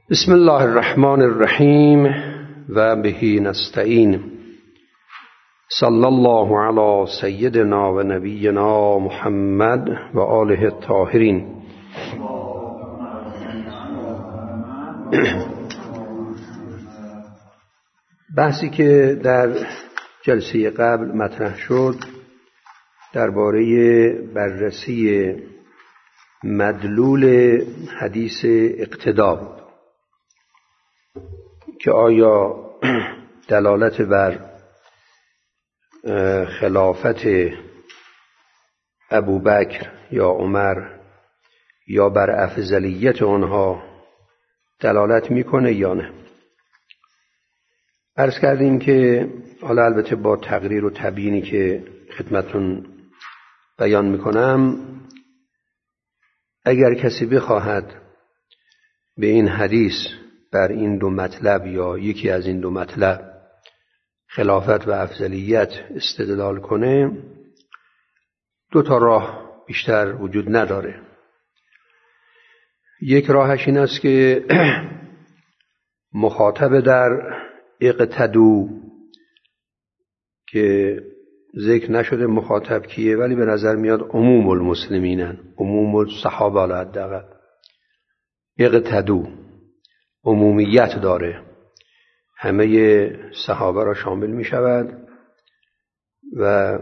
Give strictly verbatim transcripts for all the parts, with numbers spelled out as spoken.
بسم الله الرحمن الرحیم و بهی نستعین. صلی الله علی سیدنا و نبینا محمد و آله الطاهرین. بحثی که در جلسه قبل مطرح شد درباره بررسی مدلول حدیث اقتدا بود که آیا دلالت بر خلافت ابوبکر یا عمر یا بر افضلیت آنها دلالت میکنه یا نه. عرض کردیم که حالا البته با تقریر و تبیینی که خدمتون بیان میکنم، اگر کسی بخواهد به این حدیث بر این دو مطلب یا یکی از این دو مطلب خلافت و افضلیت استدلال کنه، دو تا راه بیشتر وجود نداره. یک راهش این است که مخاطب در اقتدو که ذکر نشده مخاطب کیه، ولی به نظر میاد عموم المسلمینن، عموم الصحابه حداقل. اقتدو عمومیت داره، همه صحابه را شامل می شود و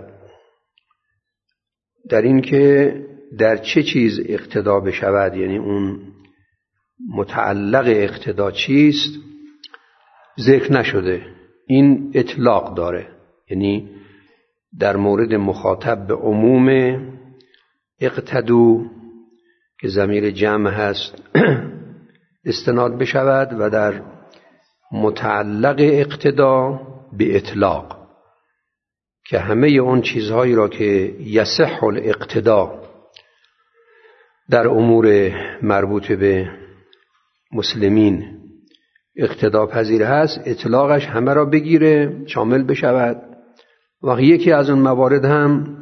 در این که در چه چیز اقتدا بشود، یعنی اون متعلق اقتدا چیست ذکر نشده. این اطلاق داره، یعنی در مورد مخاطب به عموم اقتدو که ضمیر جمع هست استناد بشود و در متعلق اقتدا به اطلاق که همه اون چیزهایی را که یصح الاقتدا در امور مربوط به مسلمین اقتدا پذیر هست، اطلاقش همه را بگیره، شامل بشود. و یکی از اون موارد هم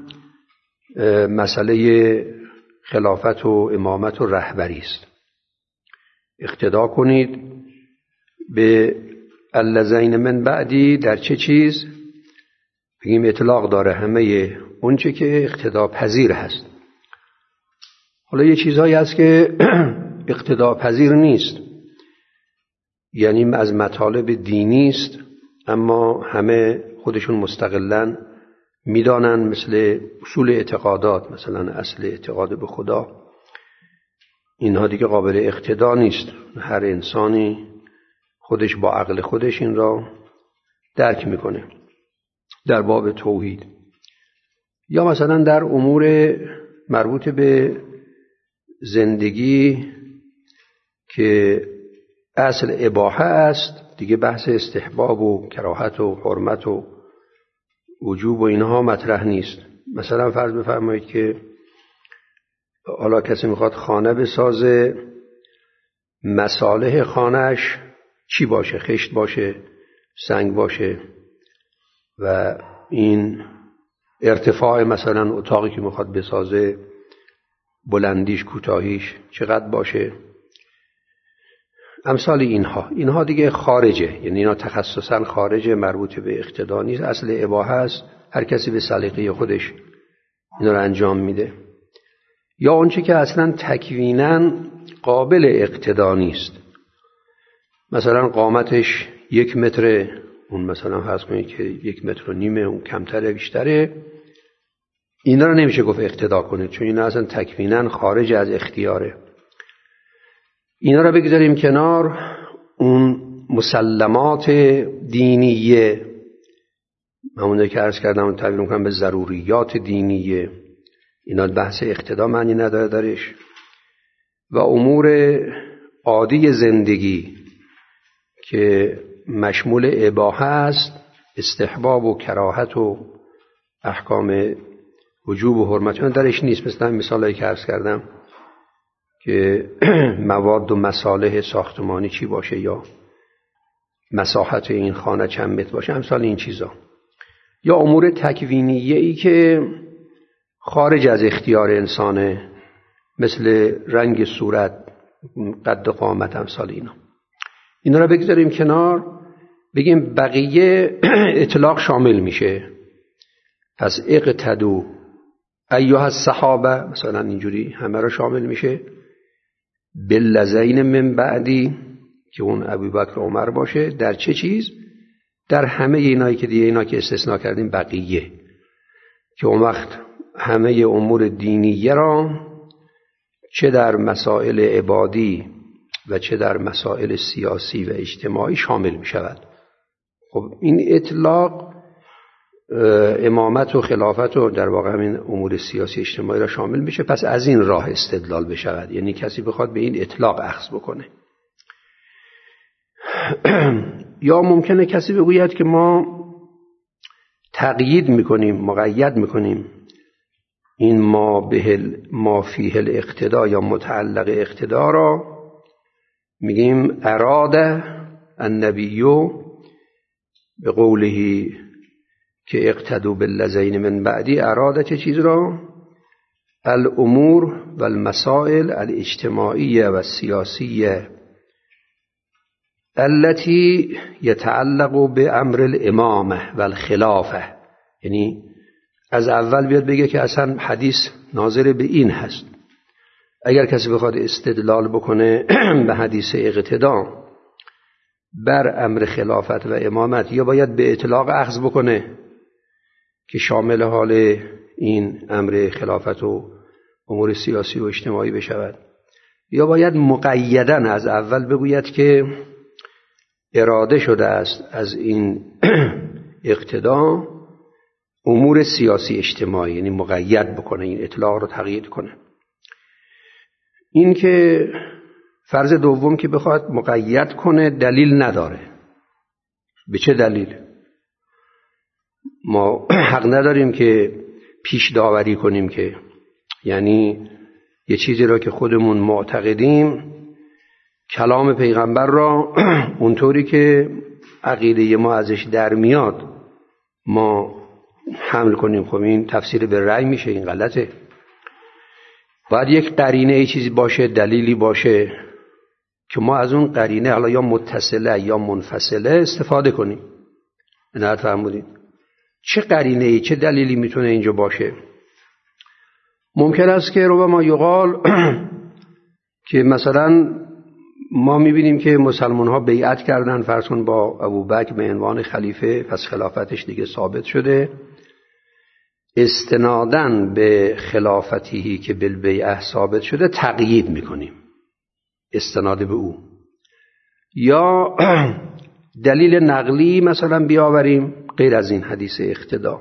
مسئله خلافت و امامت و رهبری است. اقتدا کنید به الذین من بعدی در چه چیز؟ بگیم اطلاق داره، همه اون چه که اقتدا پذیر هست. حالا یه چیزهایی هست که اقتدا پذیر نیست، یعنی از مطالب دینی است اما همه خودشون مستقلاً میدانن، مثل اصول اعتقادات، مثلا اصل اعتقاد به خدا، اینها دیگه قابل اقتدا نیست. هر انسانی خودش با عقل خودش این را درک میکنه. در باب توحید یا مثلا در امور مربوط به زندگی که اصل اباحه است، دیگه بحث استحباب و کراهت و حرمت و وجوب و اینها مطرح نیست. مثلا فرض بفرمایید که حالا کسی میخواد خانه بسازه، مصالح خانهش چی باشه؟ خشت باشه، سنگ باشه، و این ارتفاع مثلا اتاقی که میخواد بسازه، بلندیش کوتاهیش چقدر باشه، امثال اینها. اینها دیگه خارجه، یعنی اینا تخصصا خارجه، مربوط به اقتدا نیست، اصل اباحه است، هر کسی به سلیقه خودش اینا رو انجام میده. یا اونچه که اصلا تکویناً قابل اقتدا نیست، مثلا قامتش یک متر، اون مثلا فرض کنید که یک متر و نیمه، اون کمتره بیشتره، اینا رو نمیشه گفت اقتدا کنید، چون اینا اصلا تکویناً خارج از اختیاره. اینا رو بگذاریم کنار. اون مسلمات دینیه، همونده که عرض کردم اون تعبیر میکنم به ضروریات دینیه، اینا بحث اقتدا معنی نداره درش. و امور عادی زندگی که مشمول اباحه است، استحباب و کراهت و احکام وجوب و حرمت درش نیست. مثلا مثالایی که عرض کردم که مواد و مصالح ساختمانی چی باشه یا مساحت این خانه چند متر باشه، امثال این چیزا. یا امور تکوینیه‌ای که خارج از اختیار انسانه، مثل رنگ صورت، قد قامت، امثال اینا. اینا رو بگذاریم کنار، بگیم بقیه اطلاق شامل میشه. پس اقتدوا ایها الصحابه مثلا اینجوری همه رو شامل میشه. بالذین من بعدی که اون ابوبکر و عمر باشه. در چه چیز؟ در همه اینایی که دیگه اینا که استثناء کردیم بقیه، که اون وقت همه امور دینیه را چه در مسائل عبادی و چه در مسائل سیاسی و اجتماعی شامل می شود. خب این اطلاق امامت و خلافت و در واقع همین امور سیاسی اجتماعی را شامل میشه. پس از این راه استدلال بشود، یعنی کسی بخواد به این اطلاق اخذ بکنه. یا ممکنه کسی بگوید که ما تقیید میکنیم، مقید میکنیم این ما به ما فیه الاقتدا یا متعلق اقتدا را، میگیم اراده النبیو به قوله که اقتدوا بالذین من بعدی، اراده چه چیز را؟ الامور و المسائل الاجتماعیه و السیاسیه التي يتعلق به امر الامامه و الخلافه. یعنی از اول بیاد بگه که اصلا حدیث ناظر به این هست. اگر کسی بخواد استدلال بکنه به حدیث اقتدا بر امر خلافت و امامت، یا باید به اطلاق اخذ بکنه که شامل حال این امر خلافت و امور سیاسی و اجتماعی بشود، یا باید مقیداً از اول بگوید که اراده شده است از این اقتدا امور سیاسی اجتماعی، یعنی مقید بکنه، این اطلاق رو تقیید کنه. این که فرض دوم که بخواد مقید کنه دلیل نداره. به چه دلیل؟ ما حق نداریم که پیش داوری کنیم، که یعنی یه چیزی را که خودمون معتقدیم کلام پیغمبر را اونطوری که عقیده ما ازش در میاد ما حمل کنیم. خب این تفسیر به رأی میشه، این غلطه. باید یک قرینه ای چیزی باشه، دلیلی باشه که ما از اون قرینه حالا یا متصله یا منفصله استفاده کنیم. نه فهمودین؟ چه قرینه ای چه دلیلی میتونه اینجا باشه؟ ممکن است که ربما یقال که مثلا ما میبینیم که مسلمان ها بیعت کردن فرض کن با ابوبکر به عنوان خلیفه، پس خلافت دیگه ثابت شده، استناداً به خلافتی که بالبیعه ثابت شده تقیید میکنیم استناد به او. یا دلیل نقلی مثلا بیاوریم غیر از این حدیث اقتدا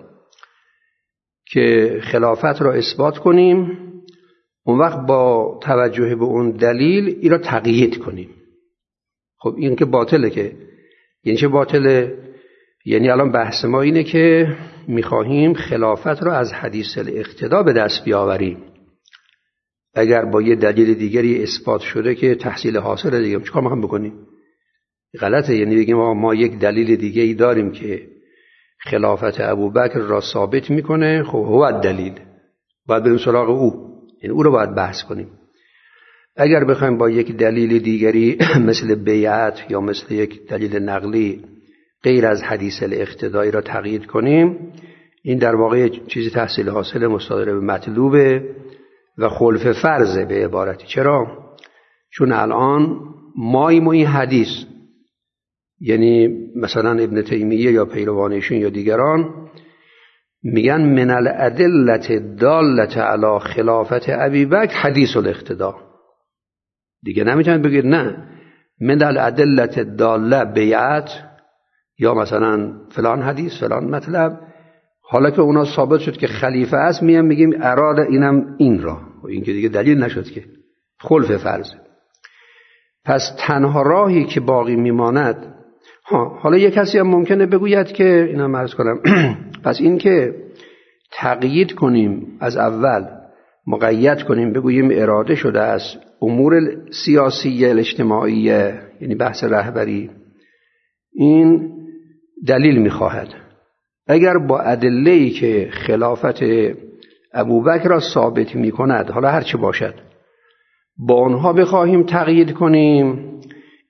که خلافت را اثبات کنیم، اون وقت با توجه به اون دلیل این را تقیید کنیم. خب این که باطله. که یعنی چه باطله؟ یعنی الان بحث ما اینه که میخواهیم خلافت را از حدیث الاقتدا به دست بیاوریم. اگر با یه دلیل دیگری اثبات شده که تحصیل حاصل دیگه چیکار میخوایم بکنیم؟ غلطه. یعنی بگیم ما یک دلیل دیگه ای داریم که خلافت ابوبکر را ثابت میکنه، خب هو دلیل، باید بریم سراغ او، یعنی او رو باید بحث کنیم. اگر بخوایم با یک دلیل دیگری مثل بیعت یا مثل یک دلیل نقلی غیر از حدیث الاقتدایی را تقیید کنیم، این در واقع چیزی تحصیل حاصل مصادره به مطلوبه و خلف فرضه به عبارتی. چرا؟ چون الان مایم و این حدیث، یعنی مثلا ابن تیمیه یا پیروانشون یا دیگران میگن من الادله دالة علی خلافت ابی بکر حدیث الاقتدا. دیگه نمیتونید بگید نه من الادله داله بیعت یا مثلا فلان حدیث فلان مطلب، حالا که اونا ثابت شد که خلیفه است میام میگیم اراده اینم این را، و این که دیگه دلیل نشد که خلف فرض. پس تنها راهی که باقی میماند، ها حالا یک کسی هم ممکنه بگوید که اینم عرض کنم پس این که تقیید کنیم از اول مقید کنیم بگوییم اراده شده از امور سیاسی اجتماعی، یعنی بحث رهبری، این دلیل میخواهد. اگر با ادله‌ای که خلافت ابوبکر را ثابت میکند، حالا هر چه باشد، با آنها بخواهیم تقیید کنیم،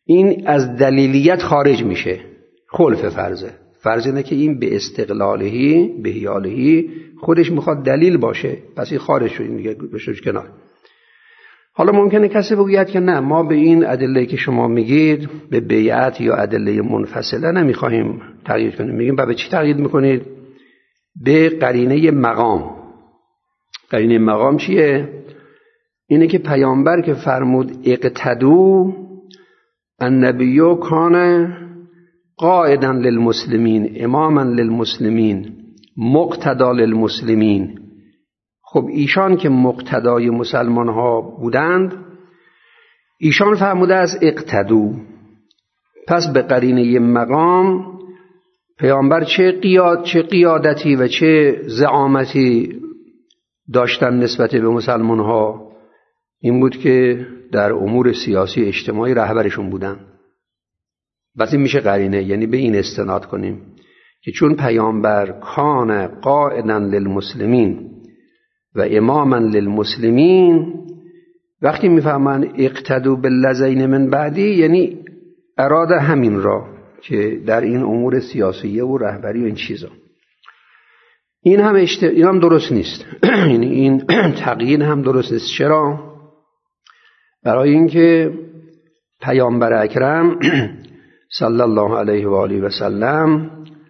این از دلیلیت خارج میشه. خلف فرضه. فرض اینه که این به استقلالهی به حیالهی خودش میخواد دلیل باشه، پس این خارج شد، این دیگه بشوش کنار. حالا ممکنه کسی بگوید که نه، ما به این ادله که شما میگید به بیعت یا ادله منفصله نمیخوایم تغییر کنیم. میگیم به چی تغییر میکنید؟ به قرینه مقام. قرینه مقام چیه؟ اینه که پیامبر که فرمود اقتدو النبی کان قائدا للمسلمین اماما للمسلمین مقتدا للمسلمین. خب ایشان که مقتدای مسلمان ها بودند، ایشان فرموده از اقتدو، پس به قرینه مقام پیامبر چه قیاد چه قیادتی و چه زعامتی داشتن نسبت به مسلمان ها؟ این بود که در امور سیاسی اجتماعی رهبرشون بودن. بس این میشه قرینه، یعنی به این استناد کنیم که چون پیامبر کان قائدا للمسلمین و اماما للمسلمین، وقتی میفهمن اقتدوا بالذین من بعدی، یعنی اراد همین را که در این امور سیاسیه و رهبری و این چیزا. این هم اشت... این هم درست نیست. یعنی این تقیید هم درست نیست. چرا؟ برای اینکه پیامبر اکرم صلی الله علیه و آله و سلم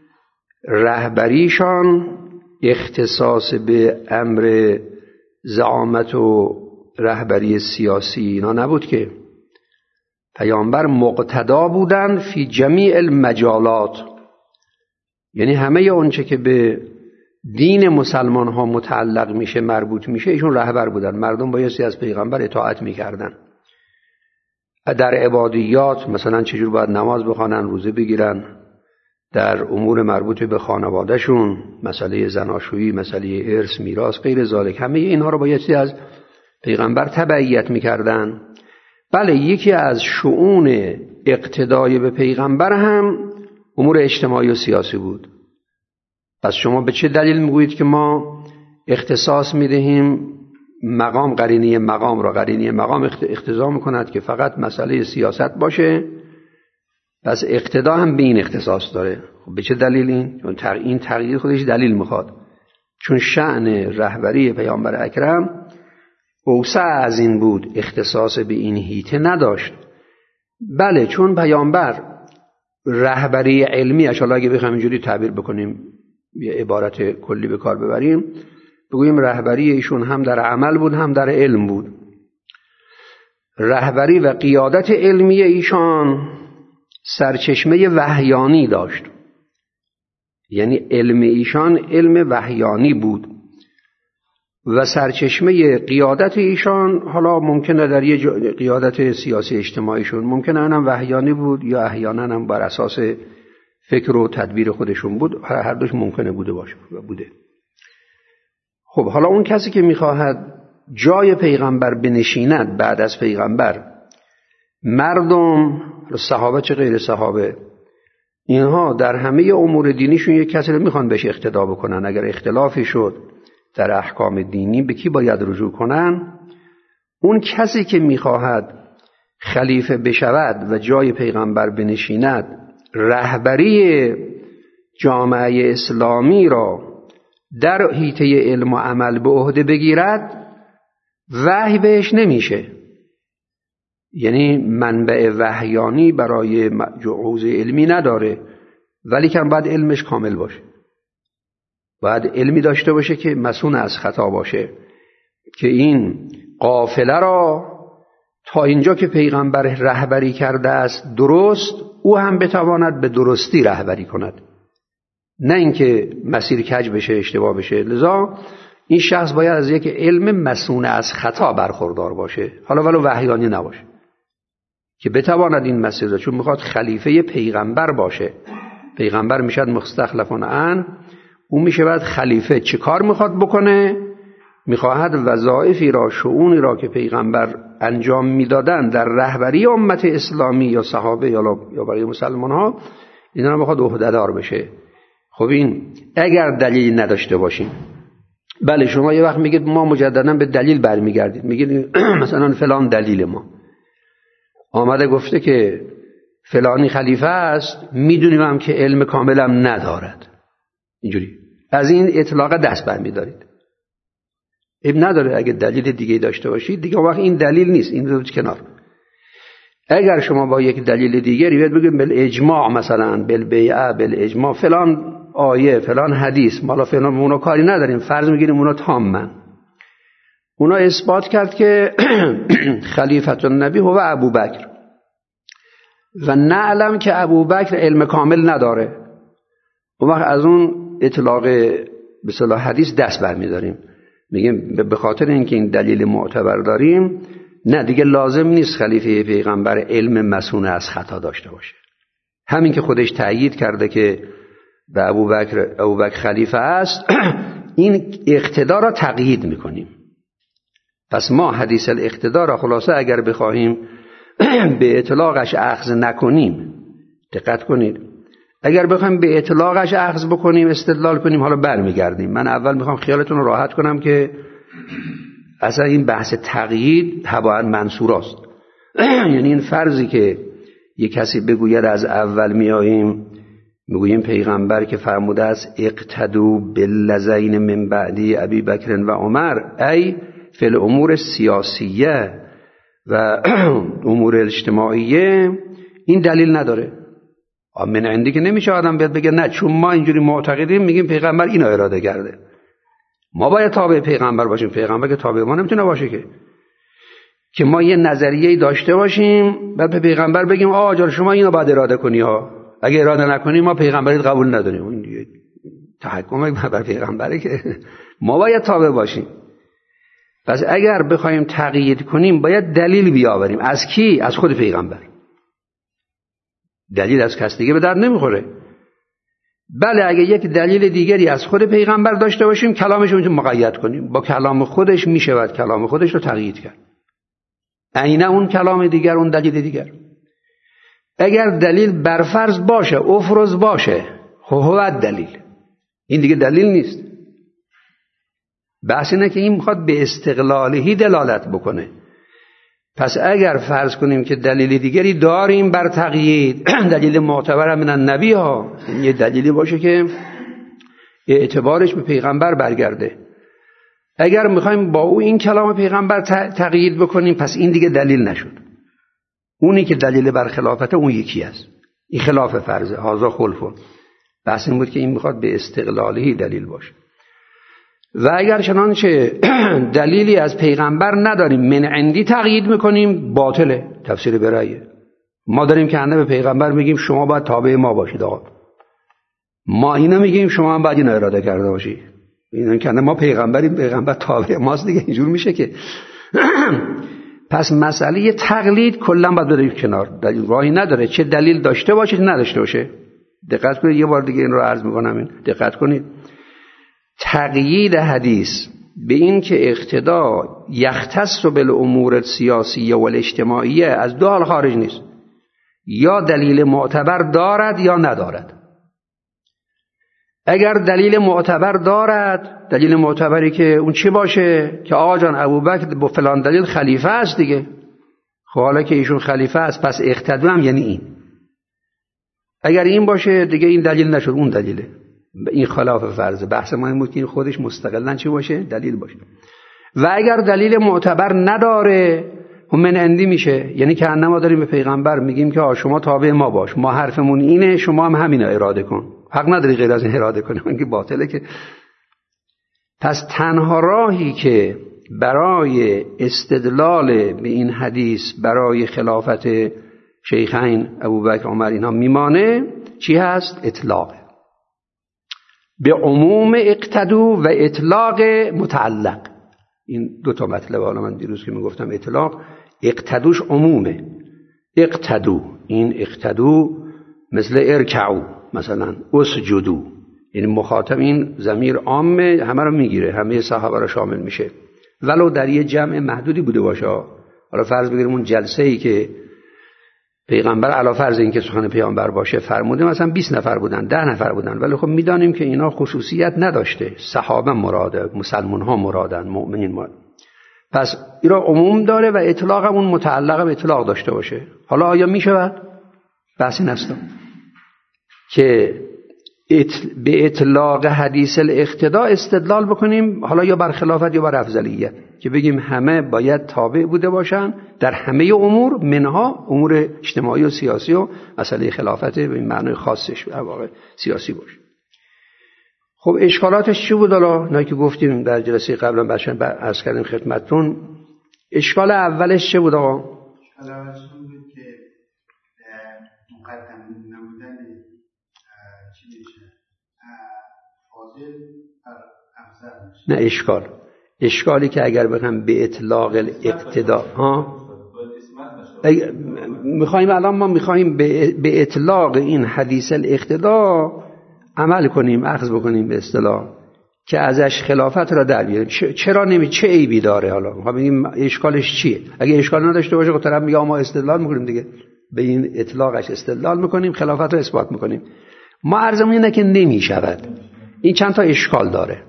رهبریشان اختصاص به امر زعامت و رهبری سیاسی اینا نبود، که پیامبر مقتدا بودن فی جمیع المجالات، یعنی همه اونچه که به دین مسلمان ها متعلق میشه مربوط میشه ایشون رهبر بودن. مردم بایستی از پیغمبر اطاعت میکردن. در عبادیات مثلا چجور باید نماز بخوانن، روزه بگیرن، در امور مربوط به خانوادهشون، مسئله زناشویی، مسئله ارث، میراث، غیر ذالک، همه اینها رو بایستی از پیغمبر تبعیت میکردن. بله، یکی از شؤون اقتدای به پیغمبر هم امور اجتماعی و سیاسی بود. پس شما به چه دلیل میگویید که ما اختصاص میدهیم مقام قرینه مقام را؟ قرینه مقام اقتضا میکند که فقط مسئله سیاست باشه، پس اقتدا هم به این اختصاص داره. خب به چه دلیل این؟ چون این تغییر خودش دلیل میخواد، چون شأن رهبری پیامبر اکرم اوسع از این بود، اختصاص به این هیته نداشت. بله، چون پیامبر رهبری علمی اش، حالا اگه بخوایم اینجوری تعبیر بکنیم، یه عبارت کلی به کار ببریم، بگوییم رهبری ایشون هم در عمل بود هم در علم بود. رهبری و قیادت علمی ایشان سرچشمه وحیانی داشت، یعنی علم ایشان علم وحیانی بود و سرچشمه قیادت ایشان، حالا ممکنه در یه قیادت سیاسی اجتماعیشون ممکنه هم وحیانی بود یا احیانا هم بر اساس فکر و تدبیر خودشون بود، هر دوش ممکنه بوده باشه و بوده. خب حالا اون کسی که میخواهد جای پیغمبر بنشیند بعد از پیغمبر، مردم، صحابه چه غیر صحابه، اینها در همه امور دینیشون یک کسی رو میخوان بهش اقتدا بکنن. اگر اختلافی شد در احکام دینی به کی باید رجوع کنن؟ اون کسی که میخواهد خلیفه بشود و جای پیغمبر بنشیند، رهبری جامعه اسلامی را در حیطه علم و عمل به عهده بگیرد، وحی بهش نمیشه. یعنی منبع وحیانی برای حوزه علمی نداره، ولی که باید علمش کامل باشه، باید علمی داشته باشه که مسئول از خطا باشه، که این قافله را تا اینجا که پیغمبر رهبری کرده است درست، او هم بتواند به درستی رهبری کند، نه اینکه مسیر کج بشه، اشتباه بشه. لذا این شخص باید از یک علم مسئول از خطا برخوردار باشه، حالا ولو وحیانی نباشه، که بتواند این مسیر را، چون میخواد خلیفه پیغمبر باشه. پیغمبر میشد مستخلفون عن، اون میشه بعد خلیفه. چه کار میخواد بکنه؟ میخواهد وظایفی را، شؤونی را که پیغمبر انجام میدادن در رهبری امت اسلامی یا صحابه یا یا بقیه مسلمان ها، اینا رو میخواد عهده‌دار بشه. خب این اگر دلیل نداشته باشیم، بله شما یه وقت میگید ما مجددا به دلیل برمیگردید، میگید مثلا فلان دلیل ما آمده گفته که فلانی خلیفه است، میدونیم هم که علم کاملم ندارد. اینجوری از این اطلاق دست برمی‌دارید. اب نداره اگه دلیل دیگه داشته باشید دیگه وقت این دلیل نیست، این رو کنار. اگر شما با یک دلیل دیگری بیاد بگید بل اجماع مثلا بل بیعه بل اجماع فلان آیه فلان حدیث مالا فلان، اونا کاری نداریم، فرض میگیریم اونا تامن. اونا اثبات کرد که خلیفت النبی هو ابوبکر و نعلم که ابوبکر علم کامل نداره. اون وقت از اون اطلاق به اصطلاح حدیث دست برمی‌داریم، میگیم به خاطر اینکه این دلیل معتبر داریم نه دیگه لازم نیست خلیفه پیغمبر علم مسئول از خطا داشته باشه. همین که خودش تأیید کرده که به ابوبکر ابوبکر خلیفه است این اقتدا را تقیید میکنیم. پس ما حدیث الاقتدا را خلاصه اگر بخواهیم به اطلاقش اخذ نکنیم، دقت کنید، اگر بخوایم به اطلاقش اخذ بکنیم استدلال کنیم حالا برمیگردیم. من اول میخوام خیالتون رو راحت کنم که اصلا این بحث تقیید هوا منصوراست. یعنی این فرضی که یک کسی بگوید از اول میاییم میگوییم پیغمبر که فرموده است اقتدوا باللذین من بعدی ابی بکر و عمر ای فی الامور سیاسیه و امور اجتماعیه، این دلیل نداره. من عندی که نمیشه آدم بیاد بگه نه چون ما اینجوری معتقدیم میگیم پیغمبر اینو اراده کرده، ما باید تابع پیغمبر باشیم. پیغمبر که تابع ما نمیتونه باشه که که ما یه نظریه‌ای داشته باشیم بعد به پیغمبر بگیم آقا جان شما اینو باید اراده کنی ها، اگه اراده نکنی ما پیغمبریت قبول نداریم. اون دیگه تحکم بر پیغمبره که ما باید تابع باشیم. پس اگر بخوایم تقیید کنیم باید دلیل بیاوریم. از کی؟ از خود پیغمبر. دلیل از کس دیگه به درد نمیخوره. بله اگه یک دلیل دیگری از خود پیغمبر داشته باشیم کلامش رو مقید کنیم، با کلام خودش میشود کلام خودش رو تقیید کرد. عینه اون کلام دیگر اون دلیل دیگر. اگر دلیل برفرض باشه افرض باشه خب هو دلیل، این دیگه دلیل نیست. بحث اینه که این میخواد به استقلالهی دلالت بکنه. پس اگر فرض کنیم که دلیل دیگری داریم بر تقیید، دلیل معتبر من النبی ها، یه دلیلی باشه که اعتبارش به پیغمبر برگرده، اگر میخوایم با او این کلام پیغمبر تقیید بکنیم پس این دیگه دلیل نشد. اونی که دلیل بر خلافته اون یکی است، این خلاف فرضه، هازا خلفون. بحث این بود که این میخواد به استقلالهی دلیل باشه. و اگر چنانچه دلیلی از پیغمبر نداریم من عندی تقیید میکنیم باطله، تفسیر برایه. ما داریم که انده به پیغمبر میگیم شما باید تابع ما باشید آقا، ما اینو میگیم شما هم باید اینو اراده کرده باشی. اینو که ما پیغمبریم پیغمبر تابع ماست دیگه، اینجور میشه که پس مسئله تقلید کلا باید بریم کنار، دلیل راهی نداره، چه دلیل داشته باشه چه نداشته باشه. دقت کنید، یه بار دیگه این رو عرض میکنم، این دقت کنید. تقیید حدیث به این که اقتدا یختص بالامور السیاسیه و الاجتماعیه از دو حال خارج نیست، یا دلیل معتبر دارد یا ندارد. اگر دلیل معتبر دارد، دلیل معتبری که اون چی باشه که آقا جان ابوبکر با فلان دلیل خلیفه است دیگه، خب حالا که ایشون خلیفه است پس اقتدا هم یعنی این. اگر این باشه دیگه این دلیل نشد، اون دلیله، این خلاف فرض. بحث ما این بود که این خودش مستقلاً چی باشه؟ دلیل باشه. و اگر دلیل معتبر نداره هم من عندی میشه، یعنی که انما داریم به پیغمبر میگیم که آ شما تابع ما باش، ما حرفمون اینه شما هم همینو اراده کن، حق نداری غیر از این اراده کنی، این که باطله که. پس تنها راهی که برای استدلال به این حدیث برای خلافت شیخین ابوبکر عمر اینا میمانه چی هست؟ اطلاق به عموم اقتدو و اطلاق متعلق. این دو تا مطلب حالا من دیروز که میگفتم اطلاق اقتدوش عمومه. اقتدو، این اقتدو مثل ارکعو مثلا اسجدو، یعنی مخاطب این ضمیر عامه همه رو میگیره، همه صحابه رو شامل میشه، ولو در یه جمع محدودی بوده باشه. حالا فرض بگیریم اون جلسه ای که پیغمبر علی فرض این که سخن پیغمبر باشه فرموده مثلا بیست نفر بودن، ده نفر بودن، ولی خب میدانیم که اینا خصوصیت نداشته، صحابه مراده، مسلمان ها مرادن، مؤمنین مراد. پس اینا عموم داره و اطلاق همون متعلق به اطلاق داشته باشه. حالا آیا میشود؟ بحث نفس که به اطلاق حدیث الاقتدا استدلال بکنیم، حالا یا بر خلافت یا بر افضلیت، که بگیم همه باید تابع بوده باشن در همه امور، منها امور اجتماعی و سیاسی و مسئله خلافت به این معنی خاصش در واقع سیاسی باشه. خب اشکالاتش چی بود؟ حالا نه که گفتیم در جلسه قبلا بچه‌ها عرض کردیم خدمتتون. اشکال اولش چه بود آقا؟ اشکال اولش بود که مقدم نبودن چی میشه فاضل بر افضل میشه. نه اشکال اشکالی که اگر بخوام به اطلاق الاقتدا ها میخوایم الان ما میخوایم به اطلاق این حدیث الاقتدا عمل کنیم، اخذ بکنیم به اصطلاح که ازش خلافت را در بیاریم. چرا نمی چه عیبی داره؟ حالا میخوام بگیم اشکالش چیه؟ اگه اشکال نداشته باشه خب طرف میگه ما استدلال میکنیم دیگه، به این اطلاقش استدلال میکنیم، خلافت رو اثبات میکنیم. ما عرضمون اینه که نمیشود. این چند تا اشکال داره.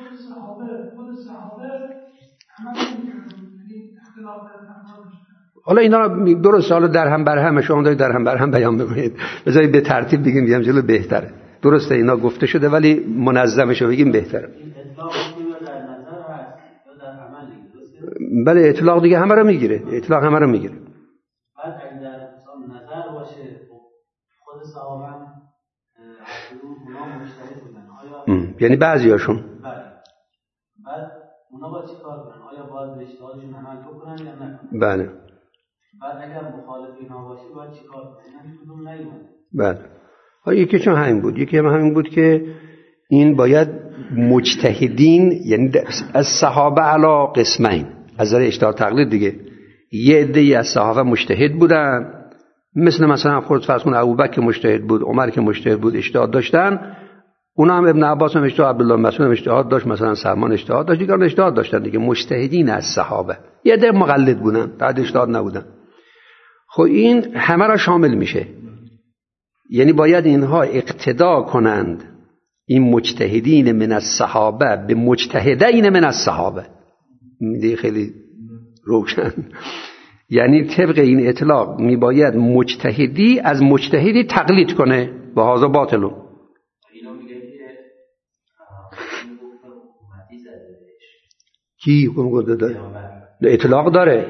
حالا اینا درست، حالا در هم بر هم شما دارید در هم بر هم بیان میکنید، بذارید به ترتیب بگیم بیام جلو بهتره. درسته اینا گفته شده ولی منظمش رو بگیم بهتره. بله اطلاق دیگه همه رو میگیره، اطلاق همه رو میگیره. بعد اگه در نظر باشه خود صحابه هم اونا مجتهد بودن، آیا یعنی بعضیاشون بله، بعد اونا با چی کار کنن؟ آیا باید به اجتهادشون عمل بکنن یا نکنن؟ بله. بعد اگر مخالف اینا باشه باید چی کار کنن؟ یعنی کدوم نیومده. بله. ها یکی چون همین بود، یکی هم همین بود که این باید مجتهدین، یعنی از صحابه علا قسمین، از نظر اجتهاد تقلید دیگه، یه عده‌ای از صحابه مجتهد بودن، مثل مثلا خود فرض کن ابوبکر که مجتهد بود، عمر که مجتهد بود، اجتهاد داشتن. اونا هم ابن عباس هم اجتهاد، عبدالله مسعود هم اجتهاد داشت، مثلا سلمان اجتهاد داشت، دیگران اجتهاد داشتن دیگه. مجتهدین از صحابه یه عده مقلد بودن، بعد اجتهاد نبودن. خب این همه را شامل میشه، یعنی باید اینها اقتدا کنند، این مجتهدین من الصحابه به مجتهدین من الصحابه. میده خیلی روشن، یعنی طبق این اطلاق میباید مجتهدی از مجتهدی تقلید کنه و هذا باطل. اینا میگه که این حکومتی زدهش کی حکم گفته داره؟ اطلاق داره،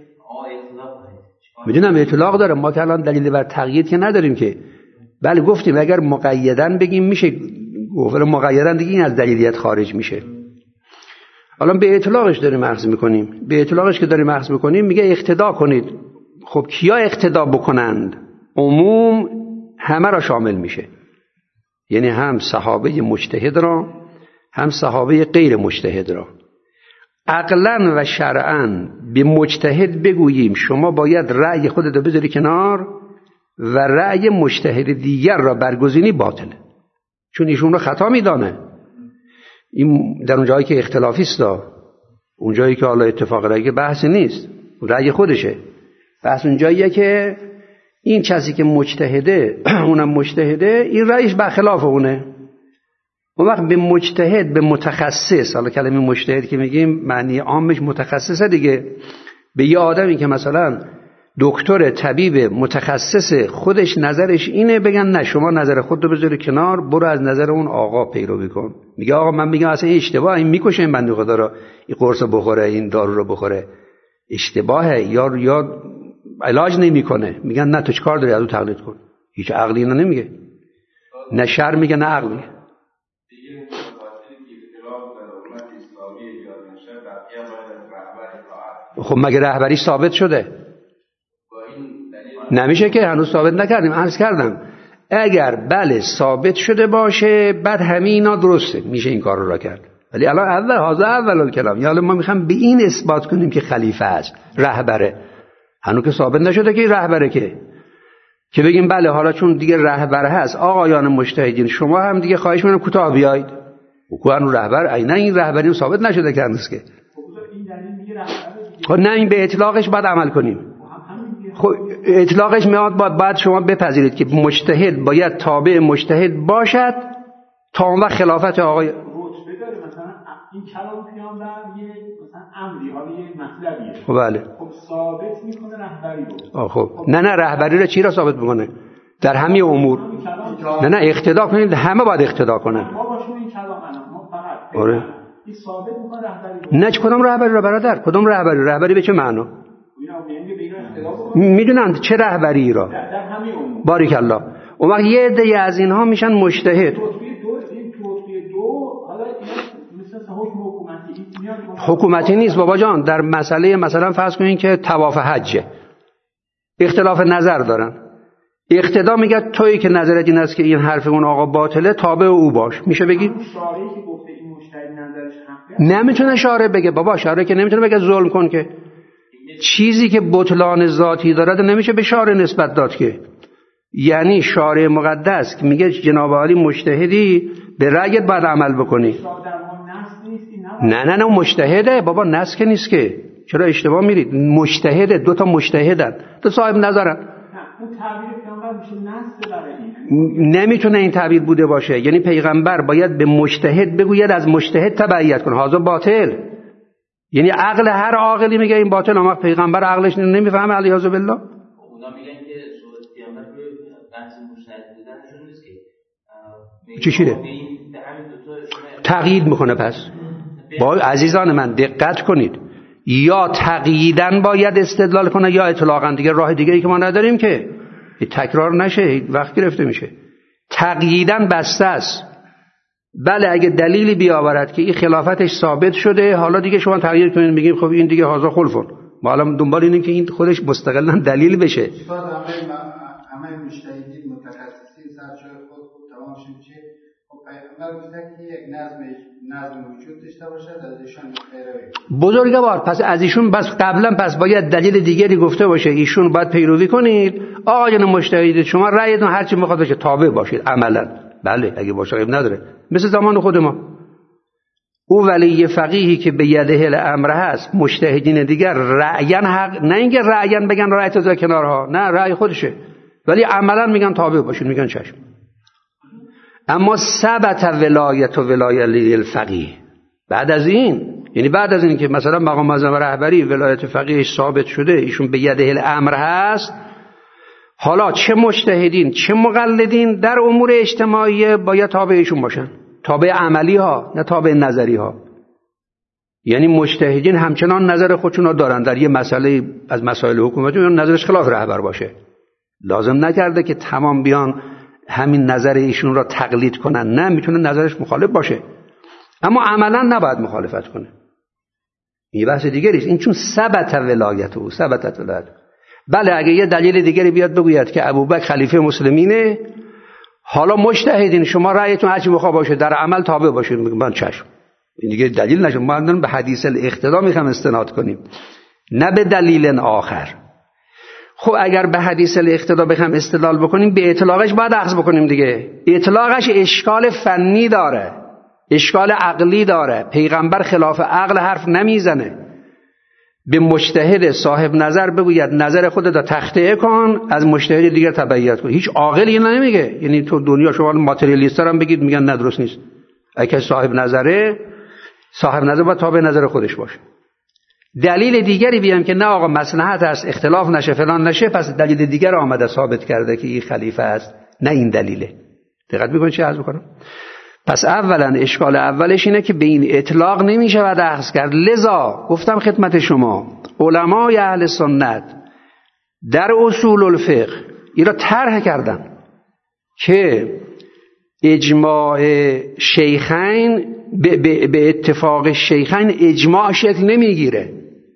میدونم اطلاق داره. ما که الان دلیل بر تقیید که نداریم که، بله گفتیم اگر مقیدن بگیم میشه گفت، مقیدن دیگه این از دلیلیت خارج میشه. الان به اطلاقش داریم اخذ میکنیم، به اطلاقش که داریم اخذ میکنیم میگه اقتدا کنید. خب کیا اقتدا بکنند؟ عموم همه را شامل میشه، یعنی هم صحابه مجتهد را هم صحابه غیر مجتهد را. عقلاً و شرعاً به مجتهد بگوییم شما باید رأی خودت رو بذاری کنار و رأی مجتهد دیگر را برگزینی، باطله، چون ایشون رو خطا میدانه. این در اون جایی که اختلافی است، اون جایی که حالا اتفاق رأی بحثی نیست، رأی خودشه. بحث اون جاییه که این کسی که مجتهده اونم مجتهده، این رأیش برخلاف اونه. اون وقت به مجتهد، به متخصص، حالا کلمه مجتهد که میگیم معنی عامش متخصصه دیگه، به یه آدمی که مثلا دکتر طبیب متخصص خودش نظرش اینه، بگن نه شما نظر خود رو بذاری کنار، برو از نظر اون آقا پیروی کن. میگه آقا من میگم اصلا این اشتباه، این میکشه این بنده خدا رو، این قرص بخوره، این دارو رو بخوره، اشتباهه یا یا علاج نمیکنه. میگن نه تو چیکار داری، ازو تقلید کن. هیچ عقلی اینا نمیگه، نه شر میگه نه عقل میگه. خب مگه رهبری ثابت شده؟ نمیشه که، هنوز ثابت نکردیم. عرض کردم اگر بله ثابت شده باشه بعد همه اینا درسته، میشه این کار رو را کرد. ولی الان اول حاضر اول الکلام، یا ما میخوام به این اثبات کنیم که خلیفه است، رهبره. هنوز که ثابت نشده که رهبره، که که بگیم بله حالا چون دیگه رهبر هست آقایان مجتهدین شما هم دیگه خواهش میکنم کوتاه بیایید. حکومت رهبر عینا این رهبری ثابت نشده که هنوز که. خب نه این به اطلاقش باید عمل کنیم. خب اطلاقش میاد باید, باید شما بپذیرید که مجتهد باید تابع مجتهد باشد تا اون وقت خلافت آقای رتبه داره. مثلا این کلام پیامبر یه مثلا امری، حالا یه مطلبیه. خب بله. خب ثابت میکنه رهبری رو. خب نه نه رهبری رو چی را ثابت میکنه؟ در همه امور. نه نه اقتدا کنید، همه باید اقتدا کنن. ما باشیم این کلام الان ما فقط آره. این ثابت می‌کنه رهبری. نه کدوم رهبری را برادر؟ کدوم رهبری؟ رهبری به چه معنا؟ میدونن چه رهبری را؟ در همه امور. بارک الله. اون وقت یه عده از اینها میشن مجتهد. حکومتی نیست بابا جان. در مسئله مثلا فرض کنین که طواف حجه اختلاف نظر دارن، اقتدا میگه تویی که نظرت این است که این حرف اون آقا باطله تابع او باش. میشه بگی شارعی که گفته این مجتهد نظرش حقه؟ نمیتونه شارع بگه بابا. شارع که نمیتونه بگه ظلم کن، که چیزی که بطلان ذاتی داره نمیشه به شارع نسبت داد که. یعنی شارع مقدس که میگه جناب عالی مجتهدی به رأیت باید عمل بکنی. نه نه نه مجتهده بابا، نص که نیست که. چرا اشتباه میرید؟ مجتهده، دو تا مجتهدن، دو صاحب نظرن. اون تعبیر پیامبر میشه نص برای این. نمیتونه این تعبیر بوده باشه. یعنی پیغمبر باید به مجتهد بگوید از مجتهد تبعیت کن، هذا باطل. یعنی عقل هر عاقلی میگه این باطل، اما پیغمبر عقلش نمیفهمه علیه بالله. اونا میگن که صحبت پیامبر روی بحث مجتهد بودنشون نیست که چی شده؟ تقیید میکنه. پس با عزیزان من دقت کنید، یا تقییدن باید استدلال کنه یا اطلاقا. دیگه راه دیگه ای که ما نداریم که تکرار نشه، وقت گرفته میشه. تقییدن بسته است. بله اگه دلیلی بیاورد که این خلافتش ثابت شده، حالا دیگه شما تغییر کنید بگیم خب این دیگه هازا خلفون. ما الان دنبال اینیم که این خودش مستقلا دلیل بشه. استاد همه همه مجتهدین متخصصین سرچای خود خود تمام میشه. خب پیغمبر گفته که یک نظم نظم وجود داشته باشه از ایشان پیروی. بزرگوار پس از ایشون بس قبلا پس باید دلیل دیگری گفته باشه، ایشون باید پیروی کنید. آقایان مجتهدین شما رأیتون هر چی میخواد باشه تابع باشید عملا. بله اگه باشه عیب نداره. مثل زمان خود ما او ولی فقیهی که به یده الامر هست، مجتهدین دیگر رأیان حق، نه اینکه رأیان بگن رأیت از کنارها، نه رأی خودشه، ولی عملا میگن تابع باشید، میگن چشم. اما ثبت ولایت و ولایت للفقیه بعد از این، یعنی بعد از این که مثلا مقام معظم رهبری ولایت فقیه ثابت شده، ایشون به یده الامر هست، حالا چه مجتهدین چه مقلدین در امور اجتماعی باید تابع ایشون باشن، تابع عملی ها نه تابع نظری ها. یعنی مجتهدین همچنان نظر خودشون رو دارن در یه مسئله از مسائل حکومتی، اون نظرش خلاف رهبر باشه. لازم نکرده که تمام بیان همین نظر ایشون را تقلید کنن، نه میتونه نظرش مخالف باشه اما عملا نباید مخالفت کنه. این بحث دیگری است. این چون ثبت ولایت او ثبتت ولایت. بله اگه یه دلیل دیگری بیاد بگوید که ابوبکر خلیفه مسلمینه، حالا مجتهدین شما رأیتون هرچی بخواد باشه در عمل تابع باشید، میگم من چشم. این دیگه دلیل نشه، ما الان به حدیث الاقتدا میخوام استناد کنیم نه به دلیل آخر. خب اگر به حدیث الاقتدا بخوام استدلال بکنیم به اطلاقش باید اخذ بکنیم دیگه. اطلاقش اشکال فنی داره، اشکال عقلی داره. پیغمبر خلاف عقل حرف نمیزنه. به مجتهد صاحب نظر بگوید نظر خودت را تخطئه کن، از مجتهد دیگر تبعیت کن. هیچ عاقلی اینا نمیگه. یعنی تو دنیا شما ماتریالیستا هم بگید میگن نه درست نیست. اگه صاحب نظره، صاحب نظر باید تابع نظر خودش باشه. دلیل دیگری بیام که نه آقا مصلحت است اختلاف نشه فلان نشه، پس دلیل دیگر آمده ثابت کرده که این خلیفه است، نه این دلیله. دقت میکنید چه عرض میکنم؟ پس اولا اشکال اولش اینه که به این اطلاق نمیشه و اخذ کرد. لذا گفتم خدمت شما علمای اهل سنت در اصول الفقه این را طرح کردن که اجماع شیخین به, به, به اتفاق شیخین اجماع شکل نمیگیره.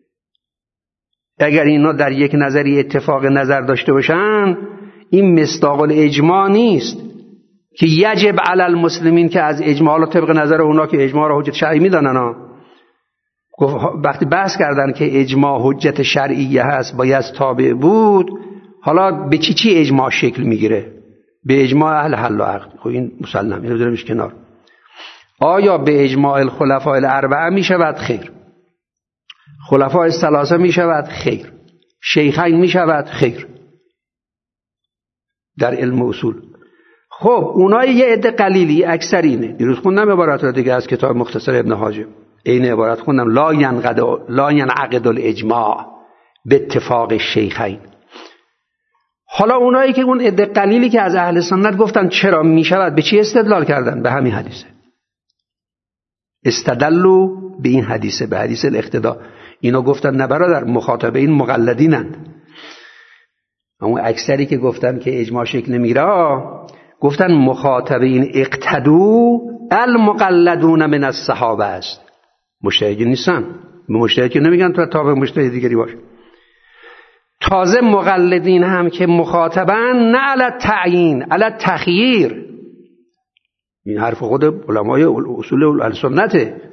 اگر اینا در یک نظری اتفاق نظر داشته باشن این مصداق الاجماع نیست که یجب علی المسلمین که از اجماع ها طبق نظر اونا که اجماع را حجت شرعی میدانن ها. وقتی بحث کردن که اجماع حجت شرعیه هست باید تابع بود، حالا به چی چی اجماع شکل میگیره؟ به اجماع اهل حل و عقد. خب این مسلم، اینو بذاریمش کنار. آیا به اجماع الخلفاء الاربعه میشود؟ خیر. خلفاء الثلاثه میشود؟ خیر. شیخین میشود؟ خیر. در علم اصول خب اونای یه عده قلیلی، اکثرینه. دیروز خوندم عبارت رو دیگه از کتاب مختصر ابن حاجب، این عبارت خوندم لا ینقض لا ینعقد الاجماع به اتفاق الشیخین. حالا اونایی که اون عده قلیلی که از اهل سنت گفتن چرا میشود، به چی استدلال کردن؟ به همین حدیثه. استدلوا به این حدیثه، به حدیث الاقتدا. اینا گفتن نه برادر، مخاطب این مقلدینند. اما اکثری که گفتن که اجماع شکل نمیگیره گفتن مخاطب این اقتدو المقلدون من الصحابه است، مجتهدین نیستن. به مجتهد که نمیگن تو تابع مجتهد دیگری باش. تازه مقلدین هم که مخاطبن نه علی تعیین، علی تخییر. این حرف خود علمای اصول السنته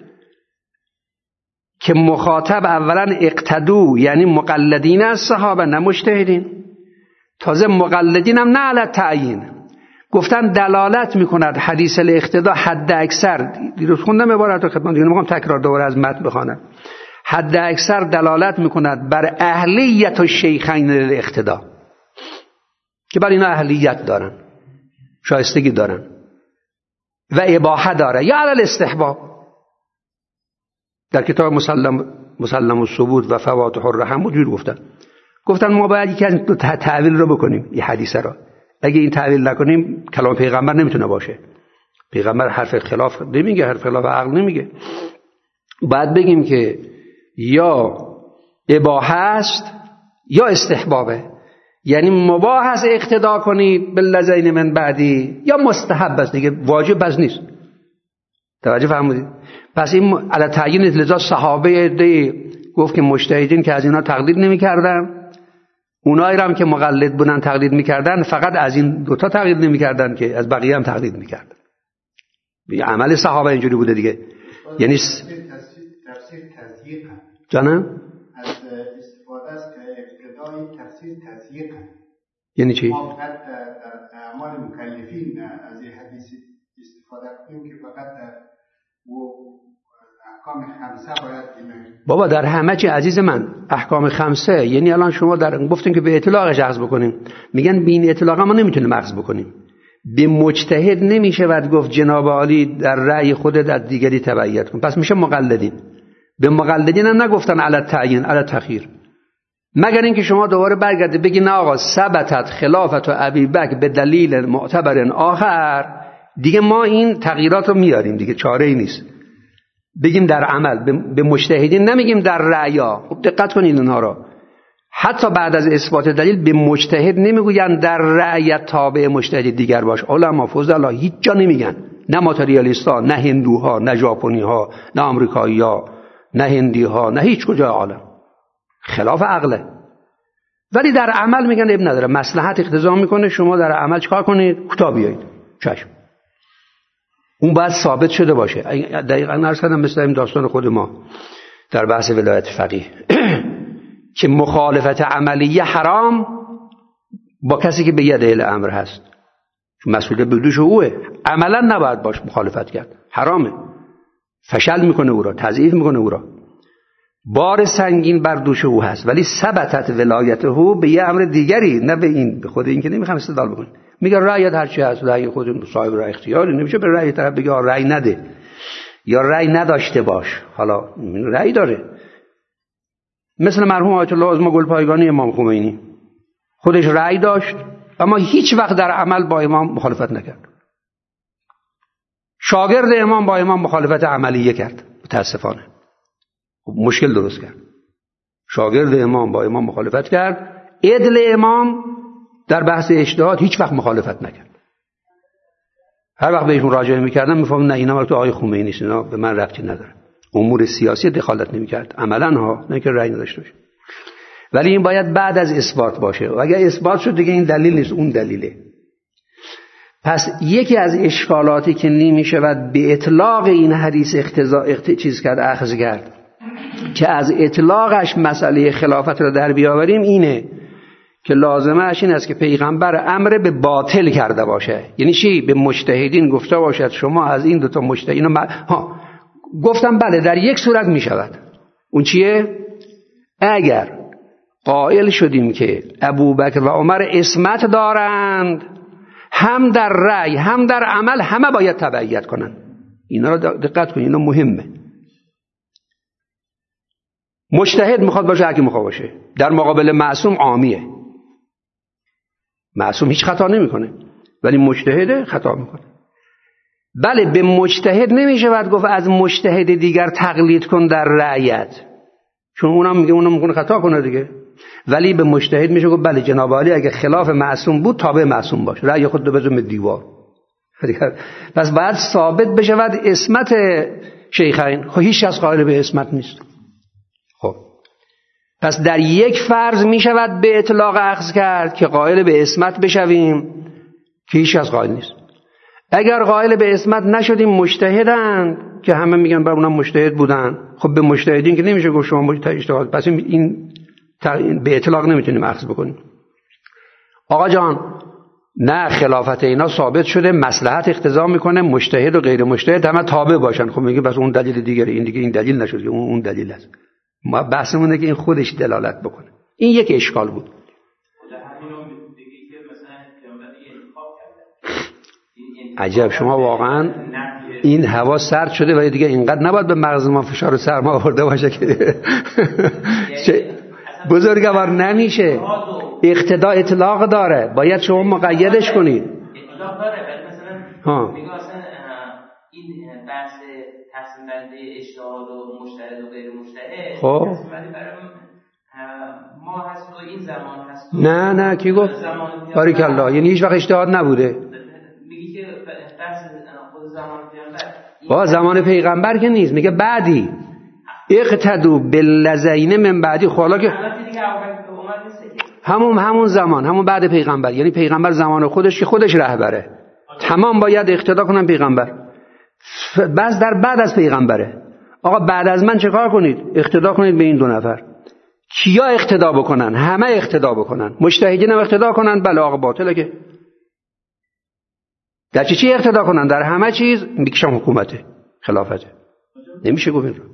که مخاطب اولا اقتدو یعنی مقلدین از صحابه نه مجتهدین. تازه مقلدین هم نه علی تعیین، گفتن دلالت میکند حدیث الاقتدا حد اکثر، دیروز خوندم عبارت رو خدمت، دیگه نمیخوام تکرار دوباره از متن بخوانم، حد اکثر دلالت میکند بر اهلیت و شیخین الاقتدا، که بر اینا اهلیت دارن، شایستگی دارن و اباحه داره یا علی الاستحباب. در کتاب مسلم مسلم الثبوت و فواتح الرحم وجود گفتن گفتن ما باید یکی از دو تعویل رو بکنیم این حدیثه را. اگه این تعویل نکنیم کلام پیغمبر نمیتونه باشه. پیغمبر حرف خلاف نمیگه، حرف خلاف عقل نمیگه. باید بگیم که یا اباحه است یا استحبابه، یعنی مباح است اقتدا کنی بالذین من بعدی یا مستحب است، دیگه واجب بس نیست. توجه فرمودید؟ پس این علی تعیین لذا صحابه ده گفت که مجتهدین که از اینا تقلید نمی‌کردن، اونایی هم که مقلد بودن تقلید می‌کردن، فقط از این دوتا تقلید نمی‌کردن که از بقیه هم تقلید می‌کردن. عمل صحابه اینجوری بوده دیگه. یعنی تفسیر تضییق جانم از استفاده از ابتدای تفسیر تضییق، یعنی چی؟ ما فقط در اعمال مکلفین از این حدیث استفاده کنیم که فقط و احکام خمسه باید بینیم. بابا در همه چی عزیز من احکام خمسه، یعنی الان شما در گفتین که به اطلاقش اخذ بکنیم، میگن بین اطلاق ما نمیتونیم اخذ بکنیم. به مجتهد نمیشه ود گفت جناب عالی در رأی خودت از دیگری تبعیت کن، پس میشه مقلدین. به مقلدین هم نگفتن علی تعیین علی تخییر، مگر اینکه شما دوباره برگرده بگی نه آقا ثبتت خلافت و ابی بکر به دلیل معتبر آخر، دیگه ما این تغییرات رو میاریم دیگه، چاره ای نیست. بگیم در عمل، به مجتهدین نمیگیم در رأیا. خب دقت کنید اونها رو، حتی بعد از اثبات دلیل به مجتهد نمیگوین در رأی تابع مجتهد دیگر باش. علما فضلا هیچ جا نمیگن، نه ماتریالیستا، نه هندوها، نه ژاپنی‌ها، نه آمریکایی‌ها، نه هندی‌ها، نه هیچ کجا عالم. خلاف عقله. ولی در عمل میگن اب نداره، مصلحت اقتضا میکنه شما در عمل چیکار کنید؟ کوتاه بیایید. چشم. اون باید ثابت شده باشه. دقیقاً عرض کردم مثل این داستان خود ما در بحث ولایت فقیه که مخالفت عملیه حرام با کسی که به ید الامر هست، چون مسئولیت به دوش اوه، عملا نباید باش مخالفت کرد، حرامه، فشل میکنه او را، تضعیف میکنه او را، بار سنگین بر دوش او هست. ولی ثبتت ولایته به یه امر دیگری، نه به این، به خود این که نمیخوام استدلال بکنیم. میگه رأیت هر چی هست، رأی خود صاحب رأی اختیاری، نمیشه به رأی طرف بگه رأی نده یا رأی نداشته باش. حالا رأی داره، مثل مرحوم آیت الله عظما گلپایگانی امام خمینی، خودش رأی داشت اما هیچ وقت در عمل با امام مخالفت نکرد. شاگرد امام با امام مخالفت عملیه کرد، متاسفانه مشکل درست کرد. شاگرد امام با امام مخالفت کرد، عدل امام در بحث اجتهاد هیچ وقت مخالفت نکرد. هر وقت بهشون راجعه میکردم میفهمم نه اینا تو آقای خمینی نیست، اینا به من ربطی نداره. امور سیاسی دخالت نمیکرد عملاً ها، نه که رأی نداشته باشه. ولی این باید بعد از اثبات باشه، و اگر اثبات شد دیگه این دلیل نیست، اون دلیله. پس یکی از اشکالاتی که نمیشود به اطلاق این حدیث اقتضا اقت... چیز کرد اخذ کرد که از اطلاقش مسئله خلافت رو در بیاوریم اینه که لازمش این است که پیغمبر امر به باطل کرده باشه. یعنی چی؟ به مجتهدین گفته باشد شما از این دو تا مجتهدین م... ها گفتم بله در یک صورت می شود. اون چیه؟ اگر قائل شدیم که ابوبکر و عمر عصمت دارند، هم در رأی هم در عمل همه باید تبعیت کنند. اینا رو دقت کنید، اینا مهمه. مجتهد میخواد باشه هر کی میخواد باشه، در مقابل معصوم عامیه. معصوم هیچ خطا نمیکنه، ولی مجتهد خطا میکنه. بله به مجتهد نمیشه بعد گفت از مجتهد دیگر تقلید کن در رأیت، چون اونم میگه اونم میکنه خطا کنه دیگه. ولی به مجتهد میشه گفت بله جناب عالی اگه خلاف معصوم بود تابع معصوم باش، رأی خود رو بزن به دیوار. پس باید ثابت بشود عصمت شیخین. خب هیچ کس قائل به عصمت نیست. خب پس در یک فرض میشود به اطلاق اخذ کرد که قائل به عصمت بشویم که هیچ کس قائل نیست. اگر قائل به عصمت نشدیم مجتهدن که همه میگن بر اونم مجتهد بودن، خب به مجتهدین که نمیشه گفت شما اجتهاد، پس این به اطلاق نمیتونیم اخذ بکنیم. آقا جان نه، خلافت اینا ثابت شده، مصلحت اقتضا میکنه مجتهد و غیر مجتهد همه تابع باشن. خب میگه بس اون دلیل دیگره، این دیگه این دلیل نشد، اون اون دلیل است. ما بحثمونه که این خودش دلالت بکنه. این یک اشکال بود. عجب، شما واقعا این هوا سرد شده و دیگه اینقدر نباید به مغز ما فشار سرما آورده باشه که بزرگوار نمیشه. اقتدا اطلاق داره، باید شما مقیدش کنید. اطلاق داره ولی مثلا ها میگه مثلا این بحث تقسیم بندی اجتهاد و مجتهد و غیر مجتهد، خب ولی برای ما هست و این زمان هست. نه نه کی گفت؟ بارک الله، یعنی هیچ وقت اجتهاد نبوده. میگه که بحث خود زمان پیامبر با زمان پیغمبر که نیست، میگه بعدی اقتدوا بالذین من بعدی. حالا که همون همون زمان، همون بعد پیغمبر، یعنی پیغمبر زمان خودش که خودش رهبره، تمام باید اقتدا کنن پیغمبر. بس در بعد از پیغمبره آقا بعد از من چه کار کنید؟ اقتدا کنید به این دو نفر. کیا اقتدا بکنن؟ همه اقتدا بکنن. مجتهدین هم اقتدا کنن، بله آقا باطله که. در چی چی اقتدا کنن؟ در همه چیز. میکشم حکومته، خلافته، نمیشه گفت این رو.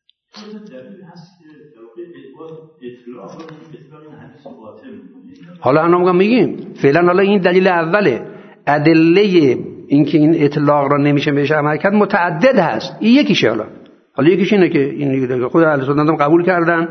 حالا انا میگم میگیم فعلا حالا این دلیل اوله. ادله این که این اطلاق را نمیشه بهش عمل کرد متعدد هست. این یکیشه. حالا حالا یکیش اینه که این خود اهل سنت هم قبول کردن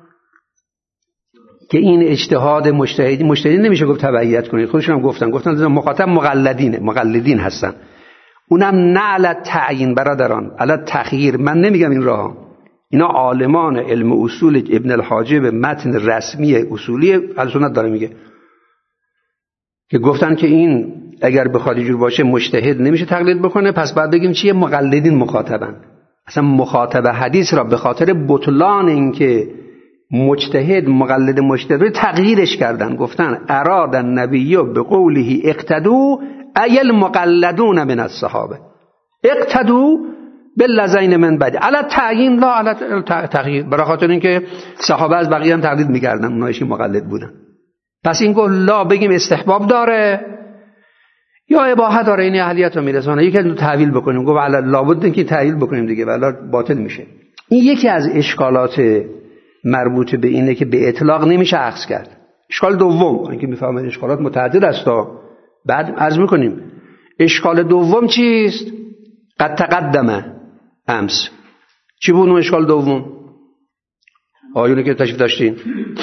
که این اجتهاد مجتهدی مجتهدی نمیشه گفت تبعیت کنید. خودشون هم گفتن گفتن مخاطب مقلدینه، مقلدین هستن. اونم نه علی تعیین برادران، علی تخییر. من نمیگم این راه، اینا عالمان علم اصول ابن الحاجب متن رسمی اصولی اهل سنت داره میگه که گفتن که این اگر بخواد اینجور باشه مجتهد نمیشه تقلید بکنه. پس بعد بگیم چیه؟ مقلدین مخاطبن. اصلا مخاطب حدیث را به خاطر بطلان این که مجتهد مقلد مجتهد تغییرش کردن، گفتن اراد النبی به قوله اقتدوا ای المقلدون من الصحابه اقتدوا بالذین من بعد علی تعیین لا علی تغییر. برای خاطر اینکه صحابه از بقیه هم تقلید میکردن، اونایشی مقلد بودن. پس این گفت لا بگیم استحباب داره یا اباحه داره، این اهلیت رو میرسونه. یکی از تعویل بکنیم، گفت علی لابد که تعویل بکنیم دیگه ولی باطل میشه. این یکی از اشکالات مربوط به اینه که به اطلاق نمیشه اخذ کرد. اشکال دوم، اینکه میفهمید اشکالات متعدد است، بعد عرض میکنیم. اشکال دوم چیست؟ قد تقدمه امس. چی بود اون اشکال دوم؟ آیونی که تشریف داشتین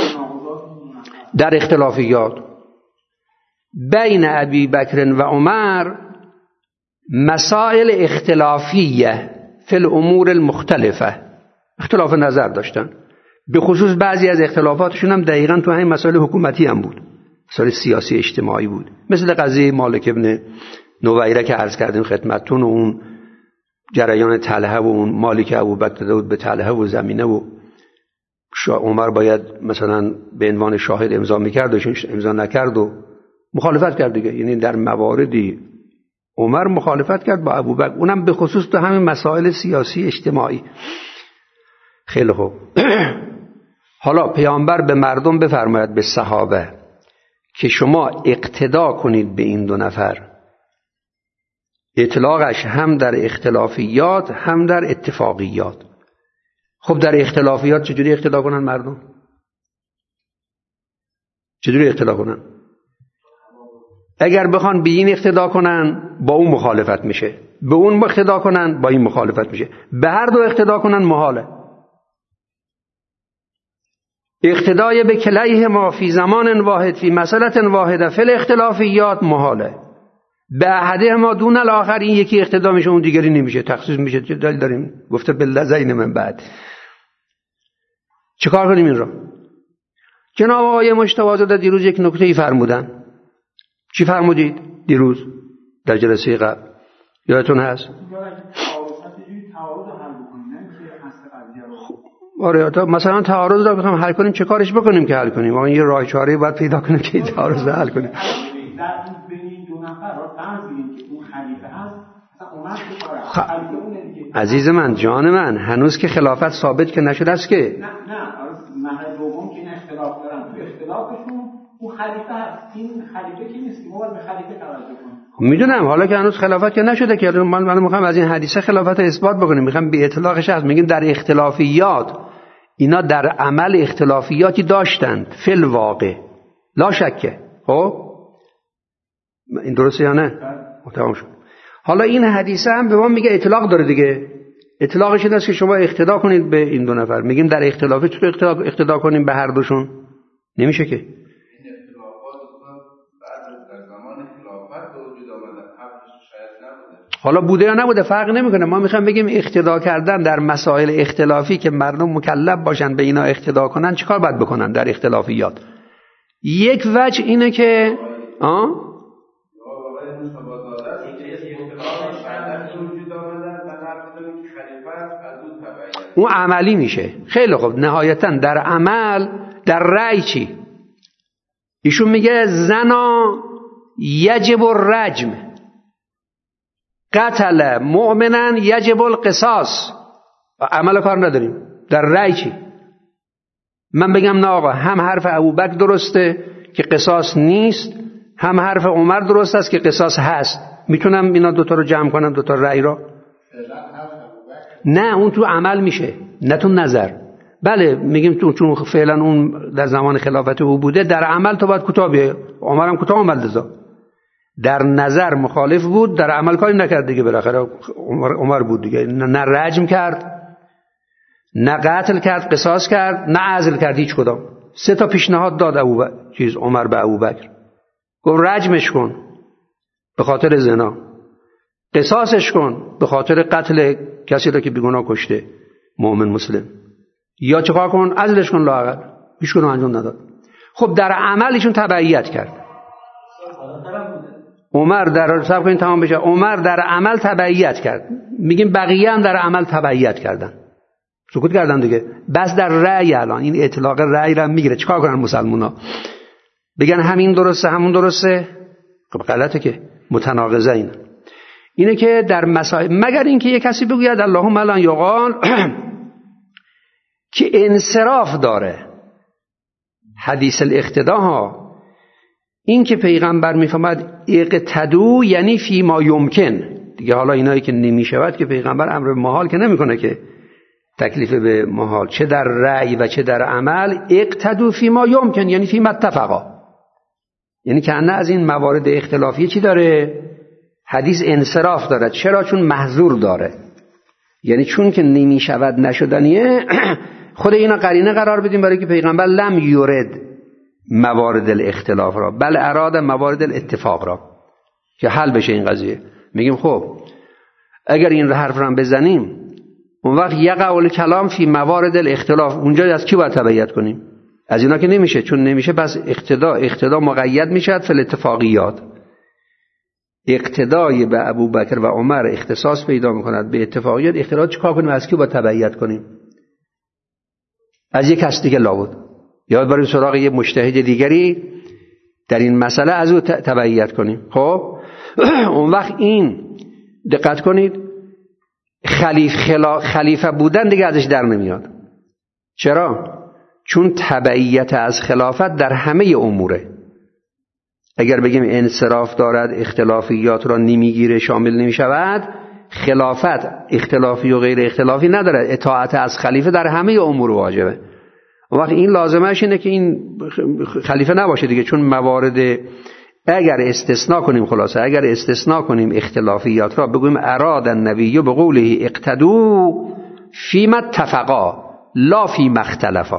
در اختلافیات بین ابی بکر و عمر، مسائل اختلافیه فی الامور المختلفه. اختلاف نظر داشتن، به خصوص بعضی از اختلافاتشون هم دقیقاً تو همین مسائل حکومتی هم بود، مسائل سیاسی اجتماعی بود، مثل قضیه مالک ابن نویره که عرض کردیم خدمتتون، و اون جریان طلحه و اون مالی که ابوبکر داد به طلحه و زمینه و عمر باید مثلا به عنوان شاهد امضا میکرد و امضا نکرد و مخالفت کرد دیگه. یعنی در مواردی عمر مخالفت کرد با ابوبکر، اونم به خصوص تو همین مسائل سیاسی اجتماعی. خیلی خوب. حالا پیامبر به مردم بفرماید، به صحابه، که شما اقتدا کنید به این دو نفر. اطلاقش هم در اختلافیات هم در اتفاقیات. خب در اختلافیات چجوری اقتدا کنن مردم؟ چجوری اقتدا کنن؟ اگر بخوان به این اقتدا کنن با اون مخالفت میشه، به اون اقتدا کنن با این مخالفت میشه، به هر دو اقتدا کنن محاله. اقتدای به کلیه ما فی زمان واحد فی مسئله واحده فی الاختلافیات محاله. به احده ما دون الاخر، این یکی اقتدا میشه اون دیگری نمیشه، تخصیص میشه. چه دلیل داریم؟ گفته باللذین من بعد. چیکار کنیم این رو؟ جناب آقای مجتبی آزاده دیروز یک نکته‌ای فرمودن. چی فرمودید دیروز در جلسه قبل؟ یادتون هست؟ آره تا مثلا تعارض رو بخوام حل کنیم چه کارش بکنیم که حل کنیم؟ واقعا یه راه چاره‌ای باید پیدا کنیم که این تعارض رو حل کنیم. در بین این دو نفر رو فرض کنیم که اون خلیفه هست، مثلا عمر که خلیفه اونه دیگه. عزیز من، جان من، هنوز که خلافت ثابت که نشده است که. نه نه، مرحله دوم که این اختلاف دارن، تو اختلافشون اون خلیفه هست، این خلیفه کی نیست که ما باید به خلیفه توجه کنیم. میدونم حالا که هنوز خلافت که نشده که من من میخوام از این حدیثه خلافت اثبات بکنیم. میخوام به اطلاقش هست. میگیم در اختلافیات اینا در عمل اختلافیاتی داشتند فی الواقع لا شکه. خب این درسته یا نه؟ تمام شد. حالا این حدیثه هم به ما میگه اطلاق داره دیگه. اطلاقش این است که شما اقتدا کنید به این دو نفر. میگیم در اختلافی چطور اقتدا, اقتدا کنیم به هر دوشون؟ نمیشه که. حالا بوده یا نبوده فرق نمیکنه. ما میخوایم بگیم اقتدا کردن در مسائل اختلافی که مردم مکلف باشن به اینا اقتدا کنن چیکار باید بکنن در اختلافیات؟ یک وجه اینه که آه؟ اون عملی میشه. خیلی خوب. نهایتا در عمل در رأی چی؟ ایشون میگه زنا یجب الرجم، قتل مؤمنا یجب القصاص. عمل کار نداریم. در رأی چی؟ من بگم نه آقا هم حرف ابوبکر درسته که قصاص نیست، هم حرف عمر درست است که قصاص هست. میتونم اینا دوتا رو جمع کنم، دوتا رأی را؟ نه اون تو عمل میشه، نه تو نظر. بله میگیم تو چون فعلا اون در زمان خلافت او بوده، در عمل تو باید کوتاه بیای. عمر هم کوتاه اومد لذا. در نظر مخالف بود، در عمل کاری نکرد دیگه. بالاخره عمر عمر بود دیگه. نه رجم کرد، نه قتل کرد، قصاص کرد، نه عزل کرد، هیچ کدام. سه تا پیشنهاد داد ابو چیز عمر به ابوبکر. گفت رجمش کن به خاطر زنا، قصاصش کن به خاطر قتل کسی را که بیگناه کشته مؤمن مسلم، یا چیکار کن؟ عزلش کن لااقل. هیچ کدوم انجام نداد. خب در عملشون تبعیت کرد. عمر در صبر کنین تمام بشه. عمر در عمل تبعیت کرد. میگیم بقیه هم در عمل تبعیت کردن، سکوت کردن دیگه. بس در رأی الان این اطلاق رأی را میگیره. چیکار کنن مسلمونا؟ بگن همین درسته همون درسته؟ خب غلطه که، متناقضه. این اینه که در مسائل، مگر اینکه یک کسی بگوید اللهم الان یقال که انصراف داره حدیث الاقتدا ها، این که پیغمبر میفهمد اقتدو یعنی فی ما یمکن دیگه. حالا اینایی که نمیشود که پیغمبر امر محال که نمیکنه که تکلیف به محال، چه در رأی و چه در عمل. اقتدو فی ما یمکن یعنی فی ما اتفقا، یعنی که نه از این موارد اختلافی چی داره؟ حدیث انصراف داره. چرا؟ چون محظور داره. یعنی چون که نمیشود نشدنیه خود اینا قرینه قرار بدیم برای که پیغمبر لم یورد موارد الاختلاف را بل اراد موارد الاتفاق را که حل بشه این قضیه. میگیم خب اگر این حرف را بزنیم اون وقت یقع الکلام فی موارد الاختلاف، اونجا از کی باید تبعیت کنیم؟ از اینا که نمیشه. چون نمیشه پس اقتدا اقتدا مقید میشد فی الاتفاقیات. اقتدای به ابوبکر و عمر اختصاص پیدا میکند به اتفاقیات. اقتدا چیکار کنیم؟ از کی باید تبعیت کنیم؟ از یک کس دیگه لابد، یا بریم سراغ یه مجتهد دیگری در این مسئله از او تبعیت کنیم. خب اون وقت این دقت کنید خلیف خلا خلیفه بودن دیگه ازش در نمیاد. چرا؟ چون تبعیت از خلافت در همه اموره. اگر بگیم انصراف دارد اختلافیات را نمیگیره شامل نمیشود، خلافت اختلافی و غیر اختلافی نداره. اطاعت از خلیفه در همه امور واجبه. وقت این لازمش اینه که این خلیفه نباشه دیگه. چون موارد اگر استثناء کنیم، خلاصه اگر استثناء کنیم اختلافیات را، بگویم اراد النبی به قوله اقتدو فیما اتفقا لا فیما اختلفا.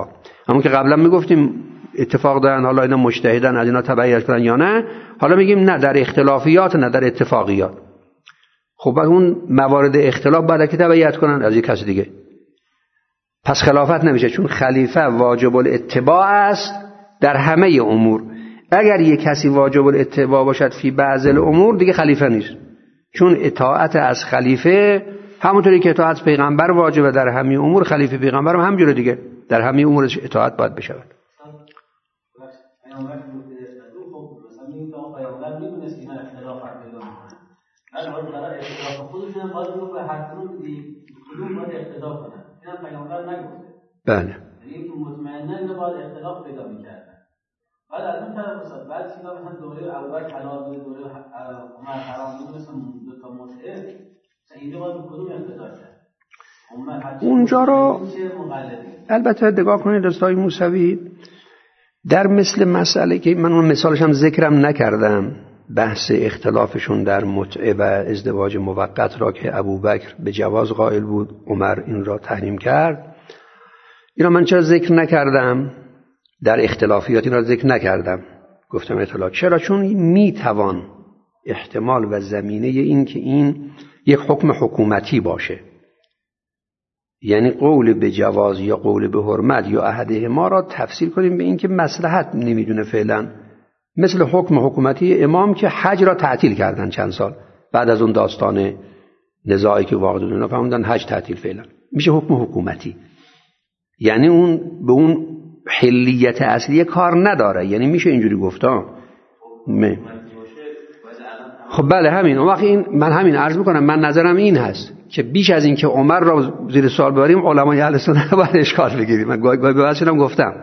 همون که قبلا میگفتیم اتفاق دارن، حالا اینا مجتهدن از اینا تبعیت کنن یا نه، حالا میگیم نه در اختلافیات نه در اتفاقیات. خب اون موارد اختلاف بعد که تبعیت کنن از یک کس دیگه، پس خلافت نمیشه، چون خلیفه واجب الاتباع است در همه امور. اگر یک کسی واجب الاتباع باشد فی بعض الامور دیگه خلیفه نیست، چون اطاعت از خلیفه همونطوری که اطاعت پیغمبر واجبه در همه امور، خلیفه پیغمبر هم همجوره دیگه، در همه امورش اطاعت باید بشود. پیامبر گفته خب مثلا میگیم که پیامبر میدونست که من اختلاف پیدا میکنه، بعد حالا برای اختلاف خودشون هم باید میگه هر کدوم دیگه کدوم باید اختلاف کنن، اینم پیامبر نگفته. بله. یعنی که مطمئنا اینو باید اختلاف پیدا میکردن. بعد از اون طرف مثلا بعد چیزا مثلا دوره ابوبکر حلال بود، دوره عمر حرام بود، مثلا دو تا متعه، مثلا اینجا باید کدوم اختلاف کرد؟ اونجا رو البته نگاه کنید دوستای موسوی، در مثل مسئله که من اون مثالش هم ذکرم نکردم، بحث اختلافشون در متعه و ازدواج موقت را که ابوبکر به جواز قائل بود، عمر این را تحریم کرد، اینا من چرا ذکر نکردم؟ در اختلافیات این را ذکر نکردم، گفتم اطلاع. چرا؟ چون میتوان احتمال و زمینه این که این یک حکم حکومتی باشه، یعنی قول به جواز یا قول به حرمت یا احدهما را تفسیر کنیم به این که مصلحت نمیدونه فعلا، مثل حکم حکومتی امام که حج را تعطیل کردن چند سال بعد از اون داستان نزاعی که واقع دونه فهمیدن حج تعطیل فعلا، میشه حکم حکومتی، یعنی اون به اون حلیت اصلی کار نداره، یعنی میشه اینجوری گفتا. خب بله همین. اون وقت این من همین عرض میکنم، من نظرم این هست که بیش از این که عمر را زیر سوال ببریم علمای اهل سنت باید اشکال بگیریم. من گاهی گاهی به واسطم گفتم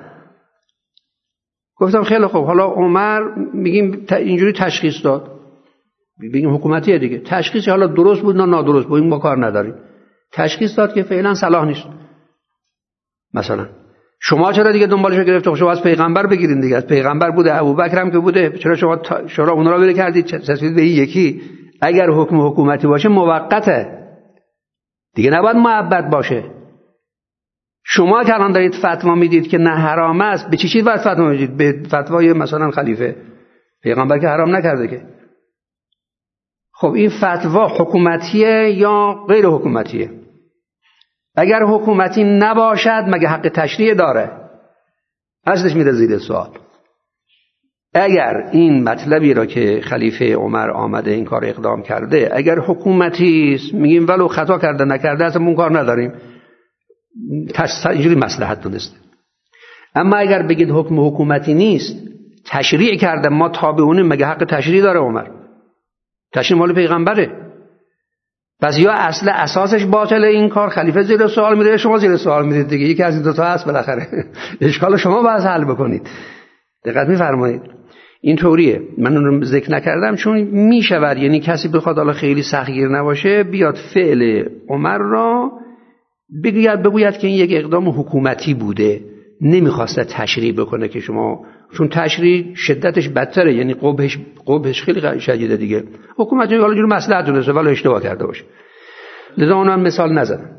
گفتم خیلی خوب، حالا عمر میگیم اینجوری تشخیص داد، بگیم حکومتیه دیگه، تشخیص حالا درست بود نه نادرست بود این ما کار نداریم، تشخیص داد که فعلا صلاح نیست. مثلا شما چرا دیگه دنبالشو گرفتید؟ شما از پیغمبر بگیرید دیگه، از پیغمبر بوده، ابوبکر هم که بوده، چرا شما شورا اون را بره کردید چسبید به یکی؟ اگر حکم حکومتی باشه موقته دیگه، نباید مؤبد باشه. شما که الان دارید فتوا میدید که نه حرام است، به چی چیز باید فتوا میدید؟ به فتوای مثلا خلیفه، پیغمبر که حرام نکرده که. خب این فتوا حکومتیه یا غیر حکومتیه؟ اگر حکومتی نباشد مگه حق تشریع داره؟ اصلش میره زیر سوال. اگر این مطلبی را که خلیفه عمر آمده این کار اقدام کرده اگر حکومتی است، میگیم ولو خطا کرده نکرده اصلا اون کار نداریم، اینجوری مصلحت دونسته. اما اگر بگید حکم حکومتی نیست، تشریع کرده ما تابعونیم، مگه حق تشریع داره عمر؟ تشریع مال پیغمبره. پس یا اصل اساسش باطله این کار، خلیفه زیر سوال میره، شما زیر سوال میرید دیگه، یکی از این دو تا هست بالاخره. اشکال شما باید حل بکنید. دقت میفرمایید؟ این طوریه. من اون رو ذکر نکردم چون میشود، یعنی کسی بخواد حالا خیلی سختگیر نباشه بیاد فعل عمر را بگوید بگوید که این یک اقدام حکومتی بوده، نمیخواسته تشریع بکنه که شما، چون تشریع شدتش بدتره، یعنی قبحش قبحش خیلی شدیده دیگه. حکومت حالا جور مصلحت دونسته ولی اشتباه کرده باشه، لذا اونم مثال نزدم.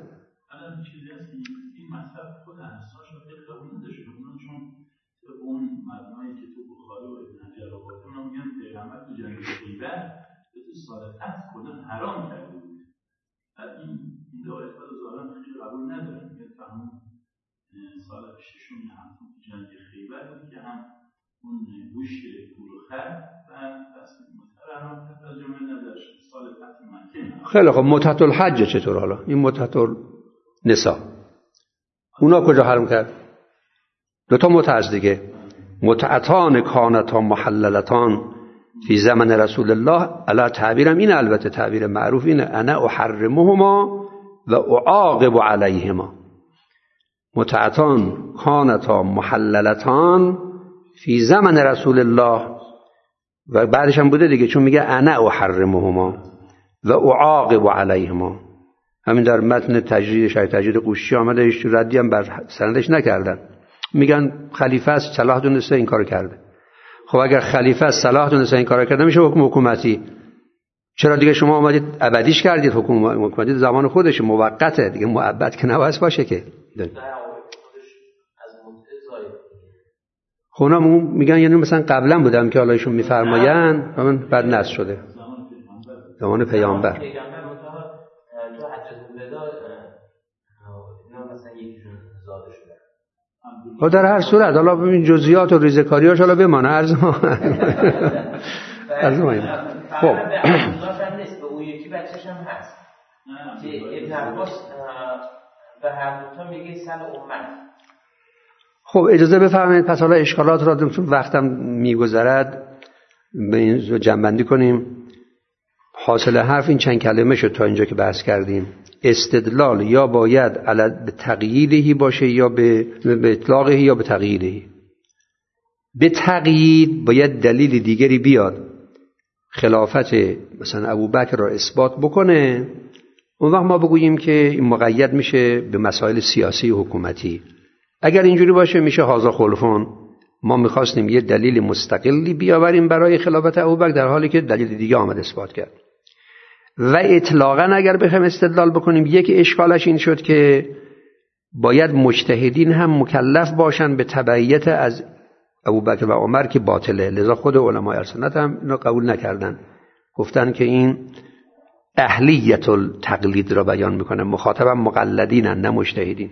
حرام کرده بود. این این دو اثبات ظاهرا خیلی قبول ندارن. که همون سال ششم یا هفتم جنگ خیبر بود که هم اون گوشت گورخر و تصمیم مطهر حرام کرد از جمله نداشت سال فتح مکه. خیلی خب متعت الحج چطور حالا؟ این متعت النساء اونا کجا حرام کرد؟ دو تا متعت دیگه، متعتان کانتا محللتان فی زمن رسول الله، علا تعبیرم اینه، البته تعبیر معروف اینه، انا احرمهما و اعاقب علیهما. متعتان کانتا محللتان فی زمن رسول الله، و بعدش هم بوده دیگه، چون میگه انا احرمهما و اعاقب علیهما. همین در متن تجرید شرح تجرید قوشی آمده، هیچ ردی هم بر سندش نکردن، میگن خلیفه است صلاح دونسته این کارو کرده. خب اگر خلیفه صلاح دونسته این کارو کرده میشه حکم حکومتی. چرا دیگه شما اومدید ابدیش کردید؟ حکم حکومتی زمان خودش موقته دیگه، مؤبد که نباید باشه که. خب اونا میگن یعنی مثلا قبلا بودم که حالا ایشون میفرمایند و من بعد نص شده زمان پیامبر. پیامبر مطابق تو حجت الوداع اینا مثلا یکیشون زاده شده. خب در هر صورت حالا این جزئیات و ریزکاریاش حالا بمانه عرض ما عرض ما خب الله نیست به اون یکی بچه‌ش هم هست که ابن عباس به هر دو تا میگه سن امت. خب اجازه بفرمایید پس حالا اشکالات را چون وقتم میگذرد به این جنبندی کنیم. حاصل حرف این چند کلمه شد تا اینجا که بحث کردیم. استدلال یا باید علی تقییدهی باشه یا به به اطلاقه یا به تقییدهی. به تقیید باید دلیل دیگری بیاد خلافت مثلا ابوبکر را اثبات بکنه، اون وقت ما بگوییم که این مقید میشه به مسائل سیاسی و حکومتی. اگر اینجوری باشه میشه هازا خلفون. ما میخواستیم یه دلیل مستقلی بیاوریم برای خلافت ابوبکر در حالی که دلیل دیگه آمد اثبات کرد. و اطلاقا اگر بخوایم استدلال بکنیم یک اشکالش این شد که باید مجتهدین هم مکلف باشن به تبعیت از ابوبکر و عمر که باطله، لذا خود علمای اهل هم اینو قبول نکردن، گفتن که این اهلیت التقلید را بیان میکنه، مخاطبم مقلدینن نه مجتهدین.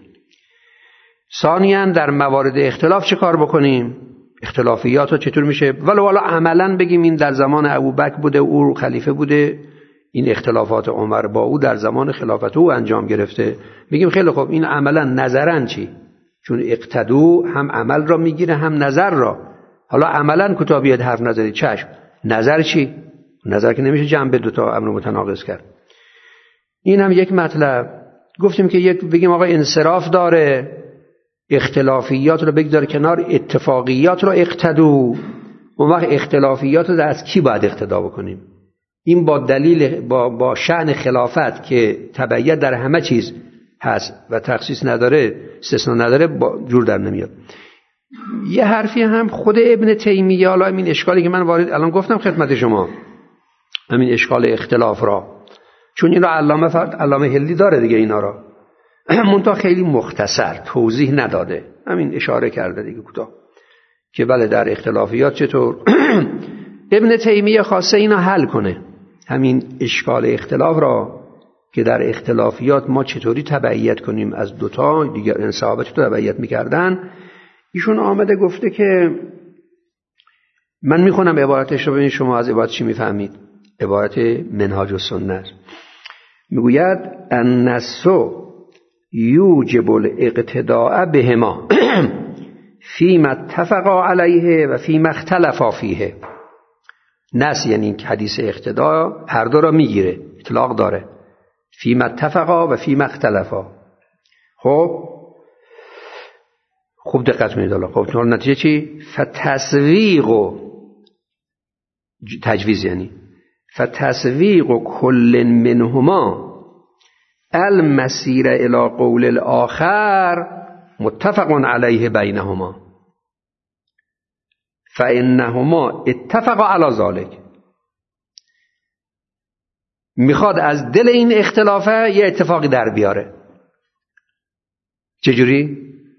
ثانیاً در موارد اختلاف چه کار بکنیم؟ اختلافیات رو چطور میشه؟ ولو والا عملاً بگیم این در زمان ابوبکر بوده، او خلیفه بوده، این اختلافات عمر با او در زمان خلافت او انجام گرفته، میگیم خیلی خوب این عملاً نظراً چی؟ چون اقتدو هم عمل را میگیره هم نظر را. حالا عملاً کتابیت حرف نظری چشم، نظر چی؟ نظر که نمیشه جمع به دو تا امر متناقض کرد. این هم یک مطلب. گفتیم که یک بگیم آقا انصراف داره، اختلافیات رو بگذار کنار، اتفاقیات رو اقتدو. اون وقت اختلافیات رو از کی باید اقتدا بکنیم؟ این با دلیل با با شأن خلافت که تبعیت در همه چیز هست و تخصیص نداره، استثناء نداره، با جور در نمیاد. یه حرفی هم خود ابن تیمیه، حالا این اشکالی که من وارد الان گفتم خدمت شما، همین اشکال اختلاف را، چون این را علامه فرد علامه هندی داره دیگه اینا را، منتها خیلی مختصر توضیح نداده، همین اشاره کرده دیگه کوتاه که بله در اختلافیات چطور. ابن تیمیه خواسته اینا حل کنه، همین اشکال اختلاف را که در اختلافیات ما چطوری تبعیت کنیم از دوتا دیگر صحابه چطور تبعیت میکردن. ایشون آمده گفته که من میخونم عبارتش رو، ببینید شما از عبارت چی میفهمید. عبارت منهاج السنه میگوید النص یوجب الاقتداء بهما فیما اتفقا علیه و فیما اختلفا فیه. نص یعنی حدیث اقتدا هر دو را میگیره، اطلاق داره، فیما اتفقا و فیما اختلفا. خب خوب دقت کنید. حالا خب نتیجه چی؟ فتسویق و تجویز یعنی فتسویق کل منهما المسیر الى قول الاخر متفق علیه بینهما فانهما اتفقا علی ذلك. میخواد از دل این اختلافه یه اتفاقی در بیاره. چجوری؟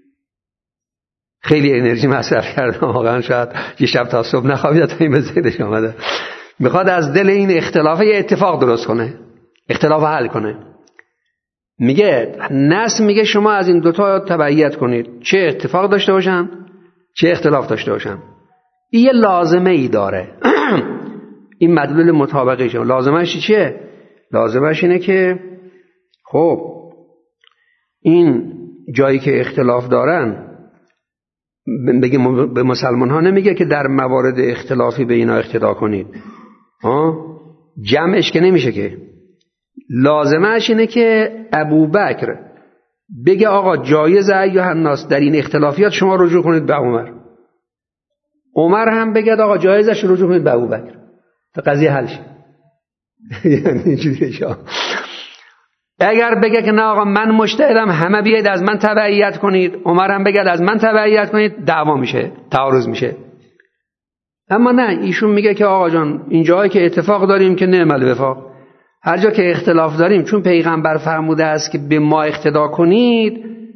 خیلی انرژی مصرف کردم واقعا، شاید یه شب تا صبح نخوابیدم تا این به ذهنش آمده. میخواد از دل این اختلافه یه اتفاق درست کنه، اختلاف حل کنه. میگه نص میگه شما از این دوتا تبعیت کنید، چه اتفاق داشته باشن چه اختلاف داشته باشن. این یه لازمه ای داره. این مدلول مطابقش لازمش چیه؟ لازمش اینه که خب این جایی که اختلاف دارن بگیم به مسلمان ها نمیگه که در موارد اختلافی به اینا اقتدا کنید، ها جمعش که نمیشه که. لازمش اینه که ابوبکر بگه آقا جایزه ایها الناس در این اختلافیات شما رجوع کنید به عمر، عمر هم بگه آقا جایزش رجوع کنید به ابوبکر تا قضیه حل شه. یعنی اینجوریه. اگر بگه که نه آقا من مجتهدم همه بیاید از من تبعیت کنید، عمر هم بگه از من تبعیت کنید، دعوا میشه، تعارض میشه. اما نه، ایشون میگه که آقا جان این جایی که اتفاق داریم که نعم الوفاق، هر جا که اختلاف داریم چون پیغمبر فرموده است که به ما اقتدا کنید،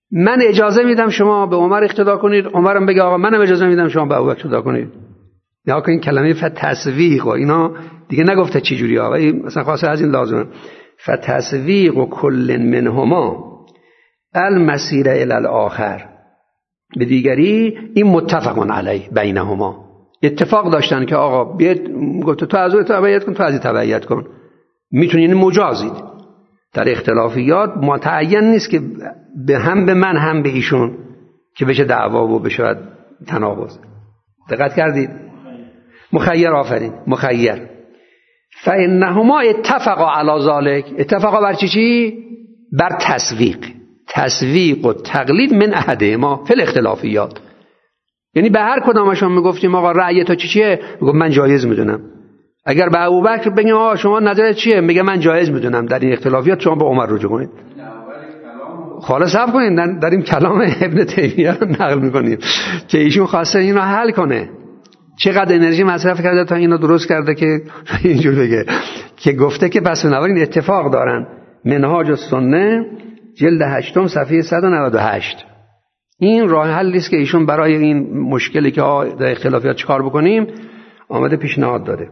من اجازه میدم شما به عمر اقتدا کنید، عمرم بگه آقا منم اجازه میدم شما به ابوبکر اقتدا کنید. یا که این کلمه فتسویق و اینا دیگه نگفته چه جوری ها، ولی مثلا خاصه از این لازمه. فتسویق و کل منهما المسیر الی الاخر، به دیگری این متفقون علیه بینهما، اتفاق داشتن که آقا بیاد گفت تو از او تبعیت کن، تو از این تبعیت کن، میتونی، یعنی مجازید. در اختلافیات متعین نیست که به هم به من هم به ایشون که بشه دعوا و بشه تناقض. دقت کردید؟ مخیر، آفرین، مخیر. فانهما اتفقا علی ذلک، اتفاقا بر چی چی؟ بر تسویق. تسویق و تقلید من احدهما فی الاختلافیات، یعنی به هر کدامشون میگفتیم آقا رأی تو چی چیه، میگم من جایز میدونم. اگر به ابوبکر بگیم آقا شما نظرت چیه، میگه من جایز میدونم. در این اختلافیات شما به عمر رجوع کنید. خالص صبر کنید، در این کلام ابن تیمیه رو نقل میکنیم که ایشون خواسته اینو حل کنه. چقدر انرژی مصرف کرده تا اینو درست کرده که اینجور بگه که گفته که پس بنابراین اتفاق دارن. منهاج السنه جلد هشتم صفحه صد و نود و هشت. این راه حلی است که ایشون برای این مشکلی که در اختلافیات چیکار بکنیم آمده پیشنهاد داده.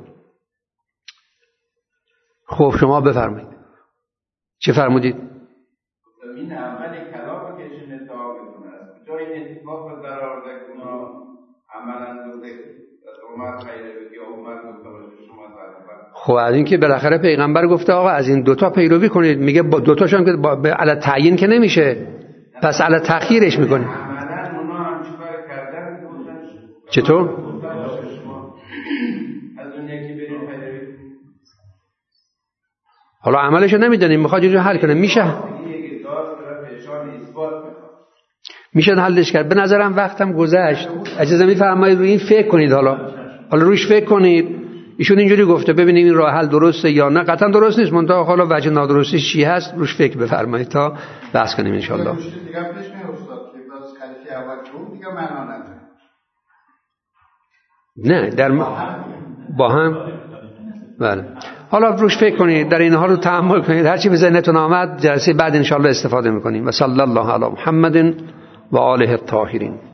خب شما بفرمایید. چه فرمودید؟ این اول کلام که ایشون اتفاق است. جای اتفاق رو در آورده که اونا عملاً دوده عمر خیره بگی عمر دوتا باشه شما طرفا. خب از این که بالاخره پیغمبر گفته آقا از این دوتا پیروی کنید، میگه با دوتاشون که به علی تعیین که نمیشه، پس علی تأخیرش میکنه. عملاً اونا هم چیکار کردن؟ چطور؟ از اون یکی بریم پیروی. حالا عملشو نمیدونیم، میخواد یه جور حل کنه. میشه میشه حلش کرد. به نظرم وقتم گذشت، اجازه میفرمایید روی این فکر کنید. حالا حالا روش فکر کنید. ایشون اینجوری گفته، ببینیم این راه حل درسته یا نه. قطعا درست نیست، منتها حالا وجه نادرستیش چی هست روش فکر بفرمایید تا بحث کنیم ان شاء الله. دیگه پیش میاد استاد که باز خلیفه اول بود دیگه معنا نداره. نه در م... با هم بله. حالا روش فکر کنید، در اینها رو تأمل کنید، هر چی به ذهنتون آمد جلسه بعد ان شاء الله استفاده می‌کنیم. و صلی الله علی محمد و آله الطاهرین.